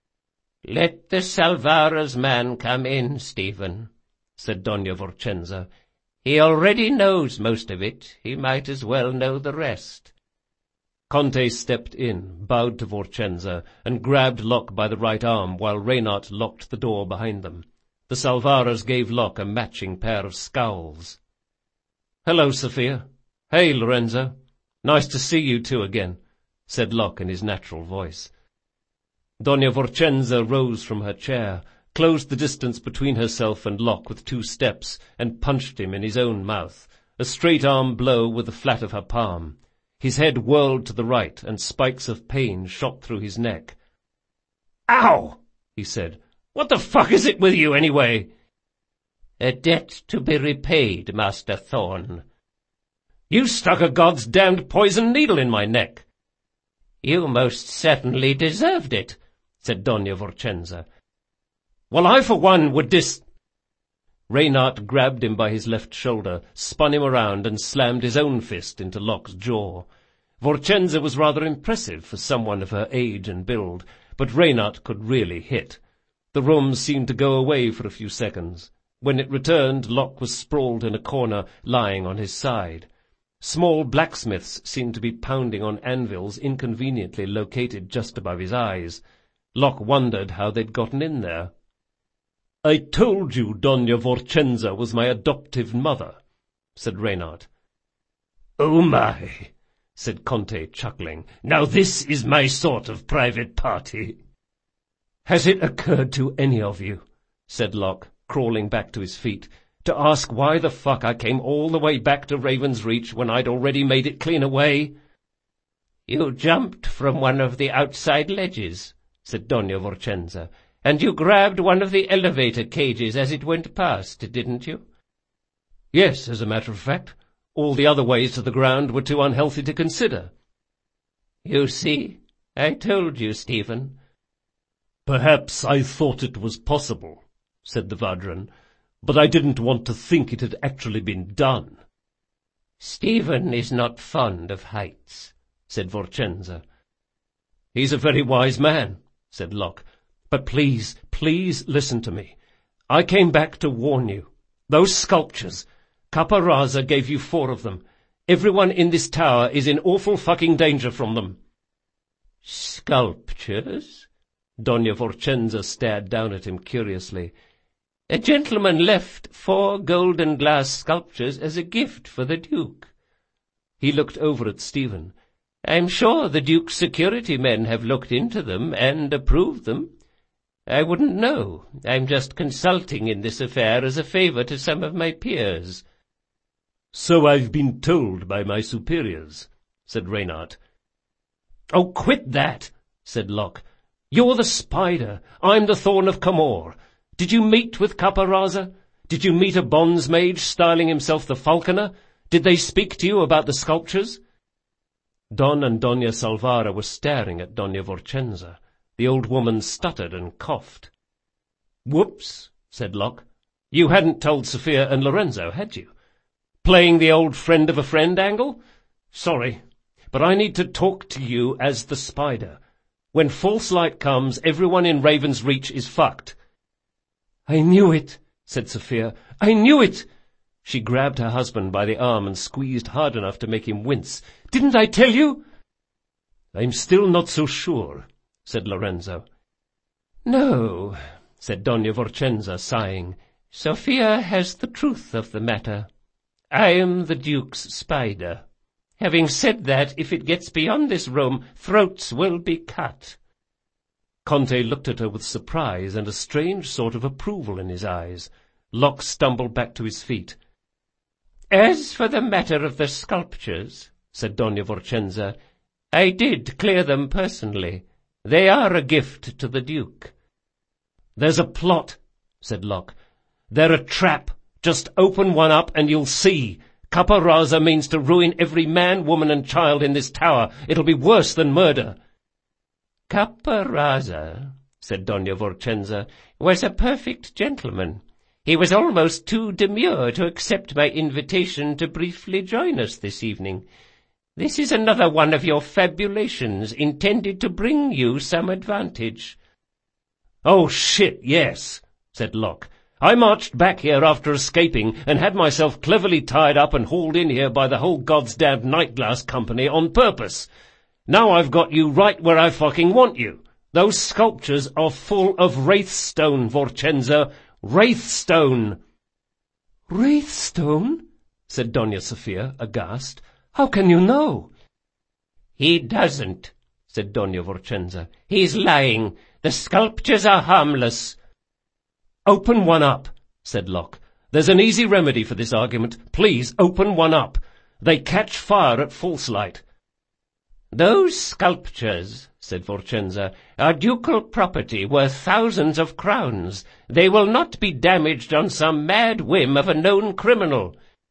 "Let the Salvara's man come in, Stephen," said Dona Vorchenza. "He already knows most of it. He might as well know the rest." Conte stepped in, bowed to Vorchenza, and grabbed Locke by the right arm while Reynard locked the door behind them. The Salvaras gave Locke a matching pair of scowls. "Hello, Sophia. Hey, Lorenzo. Nice to see you two again," said Locke in his natural voice. Dona Vorchenza rose from her chair, closed the distance between herself and Locke with two steps, and punched him in his own mouth, a straight-arm blow with the flat of her palm. His head whirled to the right, and spikes of pain shot through his neck. "Ow!" he said. "What the fuck is it with you, anyway?" "A debt to be repaid, Master Thorne." "You stuck a god's damned poison needle in my neck." "You most certainly deserved it," said Dona Vorchenza. "Well, I for one would dis—" Reynard grabbed him by his left shoulder, spun him around, and slammed his own fist into Locke's jaw. Vorchenza was rather impressive for someone of her age and build, but Reynard could really hit. The room seemed to go away for a few seconds. When it returned, Locke was sprawled in a corner, lying on his side. Small blacksmiths seemed to be pounding on anvils inconveniently located just above his eyes. Locke wondered how they'd gotten in there. "I told you Dona Vorchenza was my adoptive mother," said Reynard. "Oh my," said Conte, chuckling. "Now this is my sort of private party." "Has it occurred to any of you," said Locke, crawling back to his feet, "to ask why the fuck I came all the way back to Raven's Reach when I'd already made it clean away?" "You jumped from one of the outside ledges," said Dona Vorchenza, "and you grabbed one of the elevator cages as it went past, didn't you?" "Yes, as a matter of fact. All the other ways to the ground were too unhealthy to consider." "You see, I told you, Stephen." "Perhaps I thought it was possible," said the Vadran, "but I didn't want to think it had actually been done." "Stephen is not fond of heights," said Vorchenza. "He's a very wise man," said Locke. "But please, please listen to me. I came back to warn you. Those sculptures, Capo-Rasa gave you four of them. Everyone in this tower is in awful fucking danger from them." "Sculptures?" Dona Vorchenza stared down at him curiously. "A gentleman left four golden glass sculptures as a gift for the Duke." He looked over at Stephen. "I'm sure the Duke's security men have looked into them and approved them. I wouldn't know. I'm just consulting in this affair as a favor to some of my peers." "So I've been told by my superiors," said Reynard. "Oh, quit that," said Locke. "You're the spider. I'm the Thorn of Camor. Did you meet with Caparraza? Did you meet a bondsmage styling himself the falconer? Did they speak to you about the sculptures?" Don and Dona Salvara were staring at Dona Vorcenza. The old woman stuttered and coughed. "Whoops," said Locke. "You hadn't told Sophia and Lorenzo, had you? Playing the old friend of a friend angle? Sorry, but I need to talk to you as the spider. When false light comes, everyone in Raven's Reach is fucked." "I knew it," said Sophia. "I knew it." She grabbed her husband by the arm and squeezed hard enough to make him wince. "Didn't I tell you?" "I'm still not so sure," said Lorenzo. "No," said Dona Vorcenza, sighing. "Sophia has the truth of the matter. I am the Duke's spider. Having said that, if it gets beyond this room, throats will be cut." Conte looked at her with surprise and a strange sort of approval in his eyes. Locke stumbled back to his feet. "As for the matter of the sculptures," said Dona Vorcenza, "I did clear them personally. They are a gift to the Duke." "There's a plot," said Locke. "They're a trap. Just open one up and you'll see. Caparraza means to ruin every man, woman and child in this tower. It'll be worse than murder." "Caparraza," said Dona Vorcenza, "was a perfect gentleman. He was almost too demure to accept my invitation to briefly join us this evening. This is another one of your fabulations intended to bring you some advantage." "Oh, shit, yes," said Locke. "I marched back here after escaping and had myself cleverly tied up and hauled in here by the whole goddamned Nightglass Company on purpose. Now I've got you right where I fucking want you. Those sculptures are full of Wraithstone, Vorcenza. Wraithstone." "Wraithstone?" said Dona Sophia, aghast. "How can you know?" "He doesn't," said Dona Vorcenza. "He's lying. The sculptures are harmless." "Open one up," said Locke. "There's an easy remedy for this argument. Please, open one up. They catch fire at false light." "Those sculptures," said Vorcenza, "are ducal property worth thousands of crowns. They will not be damaged on some mad whim of a known criminal."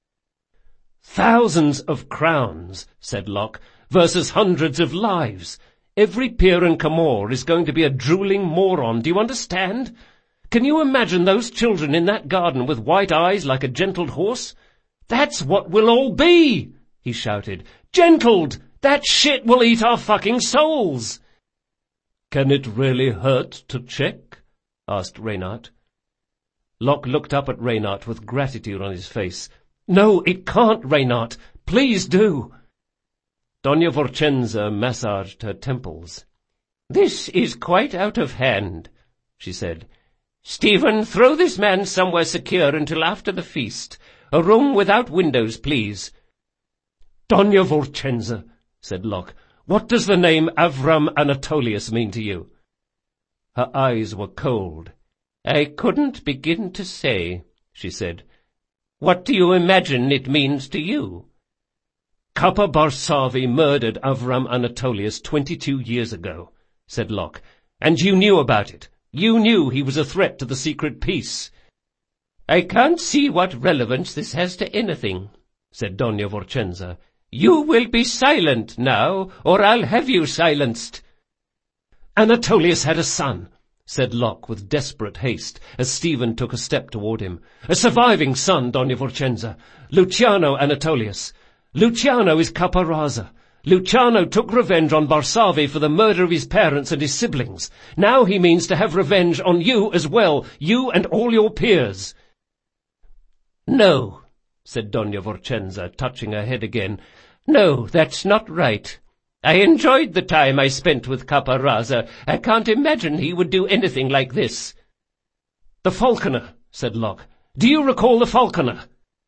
"Thousands of crowns," said Locke, "versus hundreds of lives. Every peer in Camor is going to be a drooling moron. Do you understand? Can you imagine those children in that garden with white eyes like a gentled horse? That's what we'll all be," he shouted. "Gentled! That shit will eat our fucking souls." "Can it really hurt to check?" asked Reynard. Locke looked up at Reynard with gratitude on his face. "No, it can't, Reynard. Please do." Dona Vorcenza massaged her temples. "This is quite out of hand," she said. "Stephen, throw this man somewhere secure until after the feast. A room without windows, please." "Dona Vorcenza," said Locke, "what does the name Avram Anatolius mean to you?" Her eyes were cold. "I couldn't begin to say," she said. "What do you imagine it means to you?" "Capa Barsavi murdered Avram Anatolius twenty-two years ago," said Locke. "And you knew about it. You knew he was a threat to the secret peace." "I can't see what relevance this has to anything," said Dona Vorcenza. "You will be silent now, or I'll have you silenced." "Anatolius had a son," said Locke with desperate haste, as Stephen took a step toward him. "A surviving son, Dona Vorcenza. Luciano Anatolius. Luciano is Caparraza. Luciano took revenge on Barsavi for the murder of his parents and his siblings. Now he means to have revenge on you as well, you and all your peers." "No," said Dona Vorcenza, touching her head again. "No, that's not right. I enjoyed the time I spent with Caparraza. I can't imagine he would do anything like this." "The falconer," said Locke. "Do you recall the falconer?"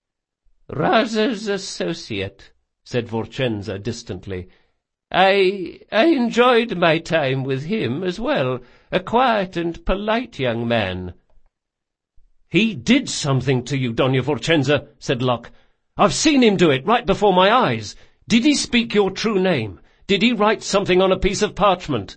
"Raza's associate," said Vorcenza distantly. I, I enjoyed my time with him as well, a quiet and polite young man." "He did something to you, Dona Vorcenza," said Locke. I've seen him do it right before my eyes. Did he speak your true name? Did he write something on a piece of parchment?"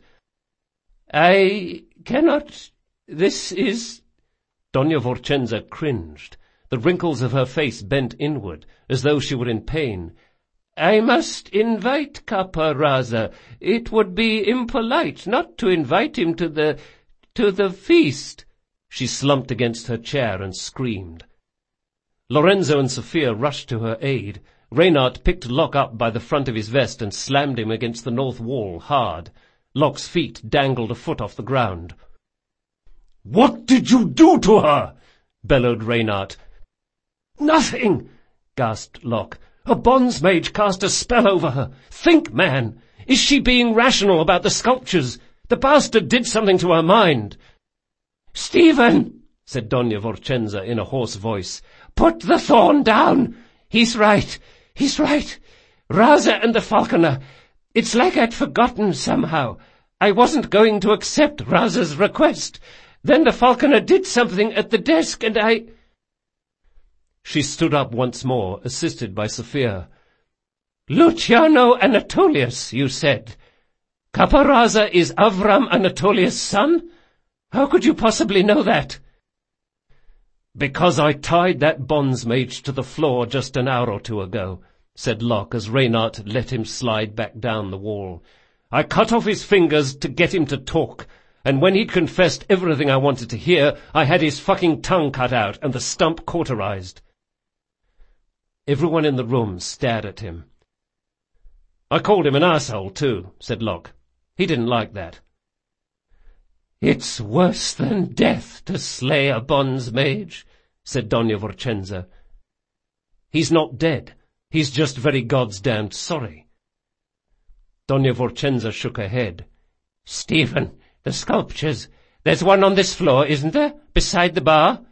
"I cannot... This is—" Dona Vorchenza cringed. The wrinkles of her face bent inward, as though she were in pain. "I must invite Capo-Rasa. It would be impolite not to invite him to the... to the feast." She slumped against her chair and screamed. Lorenzo and Sophia rushed to her aid. Reynard picked Locke up by the front of his vest and slammed him against the north wall hard. Locke's feet dangled a foot off the ground. "What did you do to her?" bellowed Reynard. "Nothing," gasped Locke. "A bondsmage cast a spell over her. Think, man! Is she being rational about the sculptures? The bastard did something to her mind." "Stephen," said Dona Vorchenza in a hoarse voice, "put the thorn down. He's right. He's right. Rasa and the falconer. It's like I'd forgotten somehow. I wasn't going to accept Rasa's request. Then the falconer did something at the desk, and I—" She stood up once more, assisted by Sophia. "Luciano Anatolius, you said. Capo-Rasa is Avram Anatolius' son? How could you possibly know that?" "Because I tied that bondsmage to the floor just an hour or two ago," said Locke as Reynard let him slide back down the wall. "I cut off his fingers to get him to talk, and when he'd confessed everything I wanted to hear, I had his fucking tongue cut out and the stump cauterized." Everyone in the room stared at him. "I called him an asshole, too," said Locke. "He didn't like that." "It's worse than death to slay a bondsmage," said Dona Vorchenza. "He's not dead. He's just very goddamned sorry." Dona Vorchenza shook her head. "Stephen, the sculptures. There's one on this floor, isn't there, beside the bar?"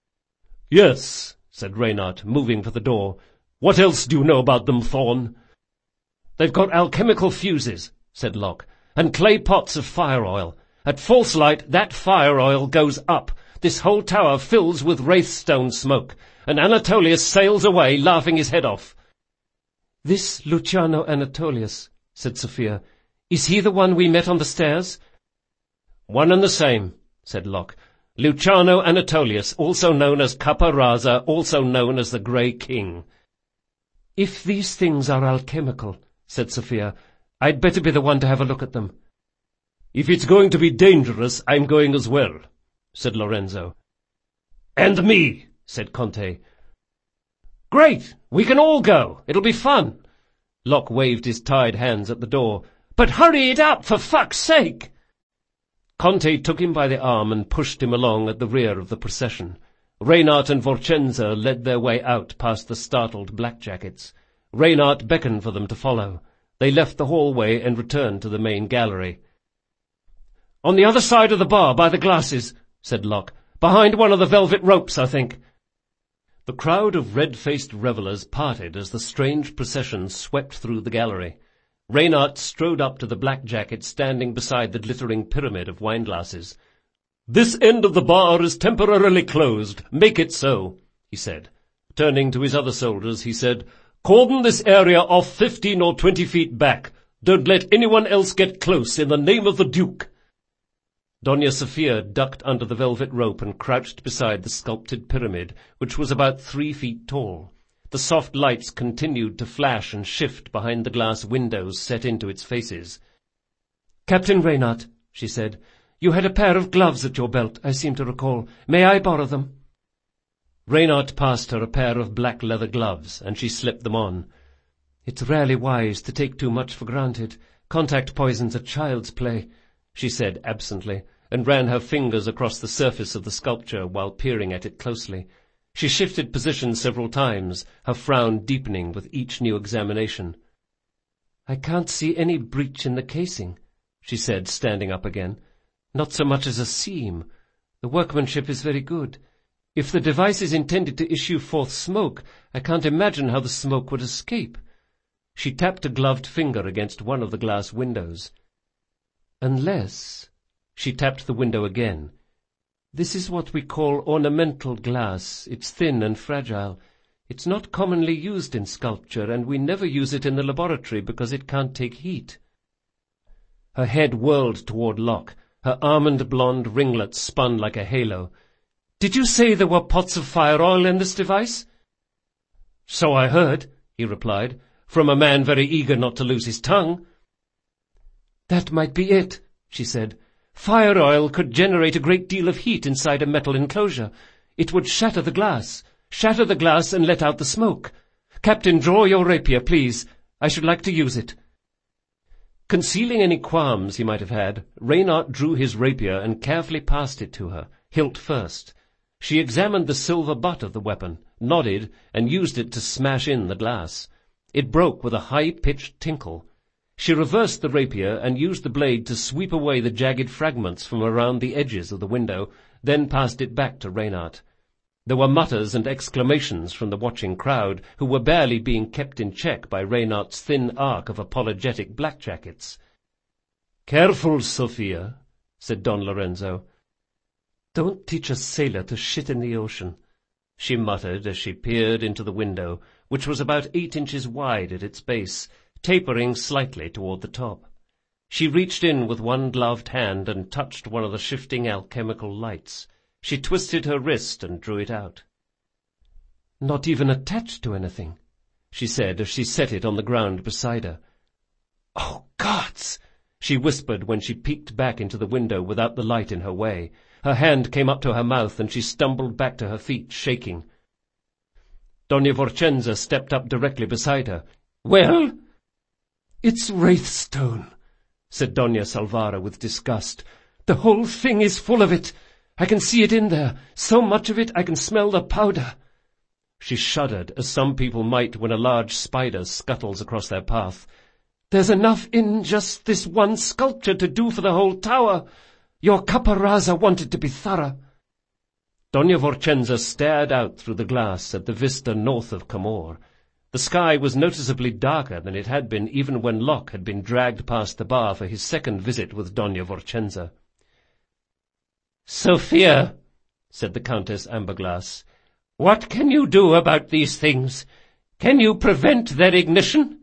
"Yes," said Reynard, moving for the door. "What else do you know about them, Thorn?" "They've got alchemical fuses," said Locke, "and clay pots of fire oil. At false light, that fire oil goes up. This whole tower fills with wraithstone smoke, and Anatolius sails away, laughing his head off." "This Luciano Anatolius," said Sophia, "is he the one we met on the stairs?" "One and the same," said Locke. "Luciano Anatolius, also known as Capo-Rasa, also known as the Grey King." "If these things are alchemical," said Sophia, "I'd better be the one to have a look at them." "If it's going to be dangerous, I'm going as well," said Lorenzo. "And me," said Conte. "Great! We can all go. It'll be fun." Locke waved his tied hands at the door. "But hurry it up, for fuck's sake!" Conte took him by the arm and pushed him along at the rear of the procession. Reynard and Vorchenza led their way out past the startled blackjackets. Reynard beckoned for them to follow. They left the hallway and returned to the main gallery. "On the other side of the bar, by the glasses," said Locke. "Behind one of the velvet ropes, I think." The crowd of red-faced revellers parted as the strange procession swept through the gallery. Reynard strode up to the blackjacket standing beside the glittering pyramid of wineglasses. "This end of the bar is temporarily closed. Make it so," he said. Turning to his other soldiers, he said, "Cordon this area off fifteen or twenty feet back. Don't let anyone else get close, in the name of the Duke." Dona Sophia ducked under the velvet rope and crouched beside the sculpted pyramid, which was about three feet tall. The soft lights continued to flash and shift behind the glass windows set into its faces. "Captain Reynard," she said, "you had a pair of gloves at your belt, I seem to recall. May I borrow them?" Reynard passed her a pair of black leather gloves, and she slipped them on. "It's rarely wise to take too much for granted. Contact poison's a child's play," she said absently, and ran her fingers across the surface of the sculpture while peering at it closely. She shifted position several times, her frown deepening with each new examination. "I can't see any breach in the casing," she said, standing up again. "Not so much as a seam. The workmanship is very good. If the device is intended to issue forth smoke, I can't imagine how the smoke would escape." She tapped a gloved finger against one of the glass windows. "Unless—" She tapped the window again. "This is what we call ornamental glass. It's thin and fragile. It's not commonly used in sculpture, and we never use it in the laboratory because it can't take heat." Her head whirled toward Locke. Her almond-blonde ringlets spun like a halo. "Did you say there were pots of fire oil in this device?" "So I heard," he replied, "from a man very eager not to lose his tongue." "That might be it," she said. "Fire oil could generate a great deal of heat inside a metal enclosure. It would shatter the glass. Shatter the glass and let out the smoke. Captain, draw your rapier, please. I should like to use it." Concealing any qualms he might have had, Reynard drew his rapier and carefully passed it to her, hilt first. She examined the silver butt of the weapon, nodded, and used it to smash in the glass. It broke with a high-pitched tinkle. She reversed the rapier and used the blade to sweep away the jagged fragments from around the edges of the window, then passed it back to Reynard. There were mutters and exclamations from the watching crowd, who were barely being kept in check by Reynard's thin arc of apologetic blackjackets. "Careful, Sophia," said Don Lorenzo. "Don't teach a sailor to shit in the ocean," she muttered as she peered into the window, which was about eight inches wide at its base, tapering slightly toward the top. She reached in with one gloved hand and touched one of the shifting alchemical lights. She twisted her wrist and drew it out. "Not even attached to anything," she said as she set it on the ground beside her. "Oh, gods!" she whispered when she peeked back into the window without the light in her way. Her hand came up to her mouth and she stumbled back to her feet, shaking. Doña Vorcenza stepped up directly beside her. "Well?" "It's Wraithstone," said Doña Salvara with disgust. "The whole thing is full of it. I can see it in there. So much of it I can smell the powder." She shuddered, as some people might when a large spider scuttles across their path. "There's enough in just this one sculpture to do for the whole tower. Your Caparrazza wanted to be thorough." Doña Vorcenza stared out through the glass at the vista north of Camor. The sky was noticeably darker than it had been even when Locke had been dragged past the bar for his second visit with Doña Vorcenza. "Sophia," said the Countess Amberglass, "what can you do about these things? Can you prevent their ignition?"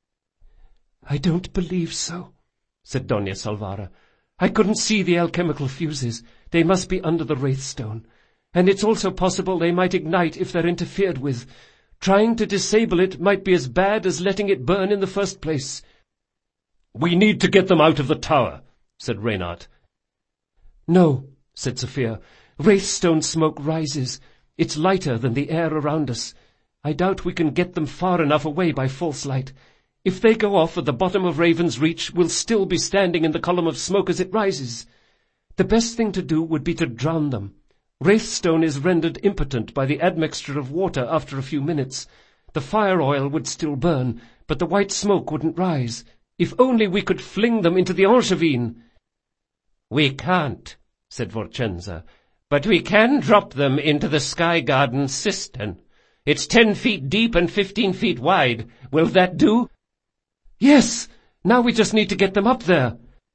"I don't believe so," said Doña Salvara. "I couldn't see the alchemical fuses. They must be under the Wraithstone. And it's also possible they might ignite if they're interfered with. Trying to disable it might be as bad as letting it burn in the first place." "We need to get them out of the tower," said Reynard. "No," said Sophia. "Wraithstone smoke rises. It's lighter than the air around us. I doubt we can get them far enough away by false light. If they go off at the bottom of Raven's Reach, we'll still be standing in the column of smoke as it rises. The best thing to do would be to drown them. Wraithstone is rendered impotent by the admixture of water after a few minutes. The fire oil would still burn, but the white smoke wouldn't rise. If only we could fling them into the Angevine." "We can't," said Vorcenza, "but we can drop them into the Sky Garden cistern. It's ten feet deep and fifteen feet wide. Will that do?" "Yes! Now we just need to get them up there."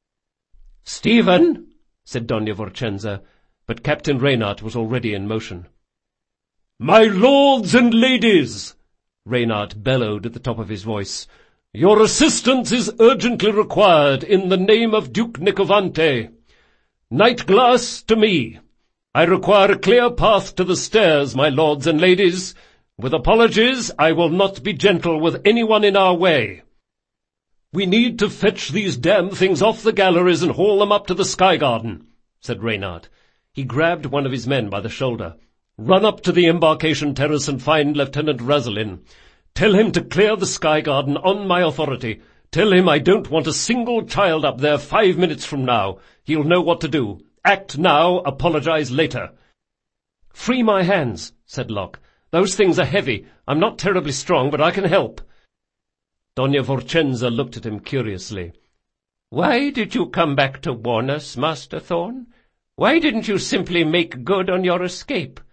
"Stephen," said Doña Vorcenza, but Captain Reynard was already in motion. "My lords and ladies," Reynard bellowed at the top of his voice, "your assistance is urgently required in the name of Duke Nicovante. Night-glass to me. I require a clear path to the stairs, my lords and ladies. With apologies, I will not be gentle with anyone in our way. We need to fetch these damn things off the galleries and haul them up to the Sky Garden," said Reynard. He grabbed one of his men by the shoulder. "Run up to the embarkation terrace and find Lieutenant Razalin. Tell him to clear the Sky Garden on my authority. Tell him I don't want a single child up there five minutes from now. He'll know what to do. Act now, apologize later." "Free my hands," said Locke. "Those things are heavy. I'm not terribly strong, but I can help." Doña Vorcenza looked at him curiously. "Why did you come back to warn us, Master Thorne? Why didn't you simply make good on your escape?"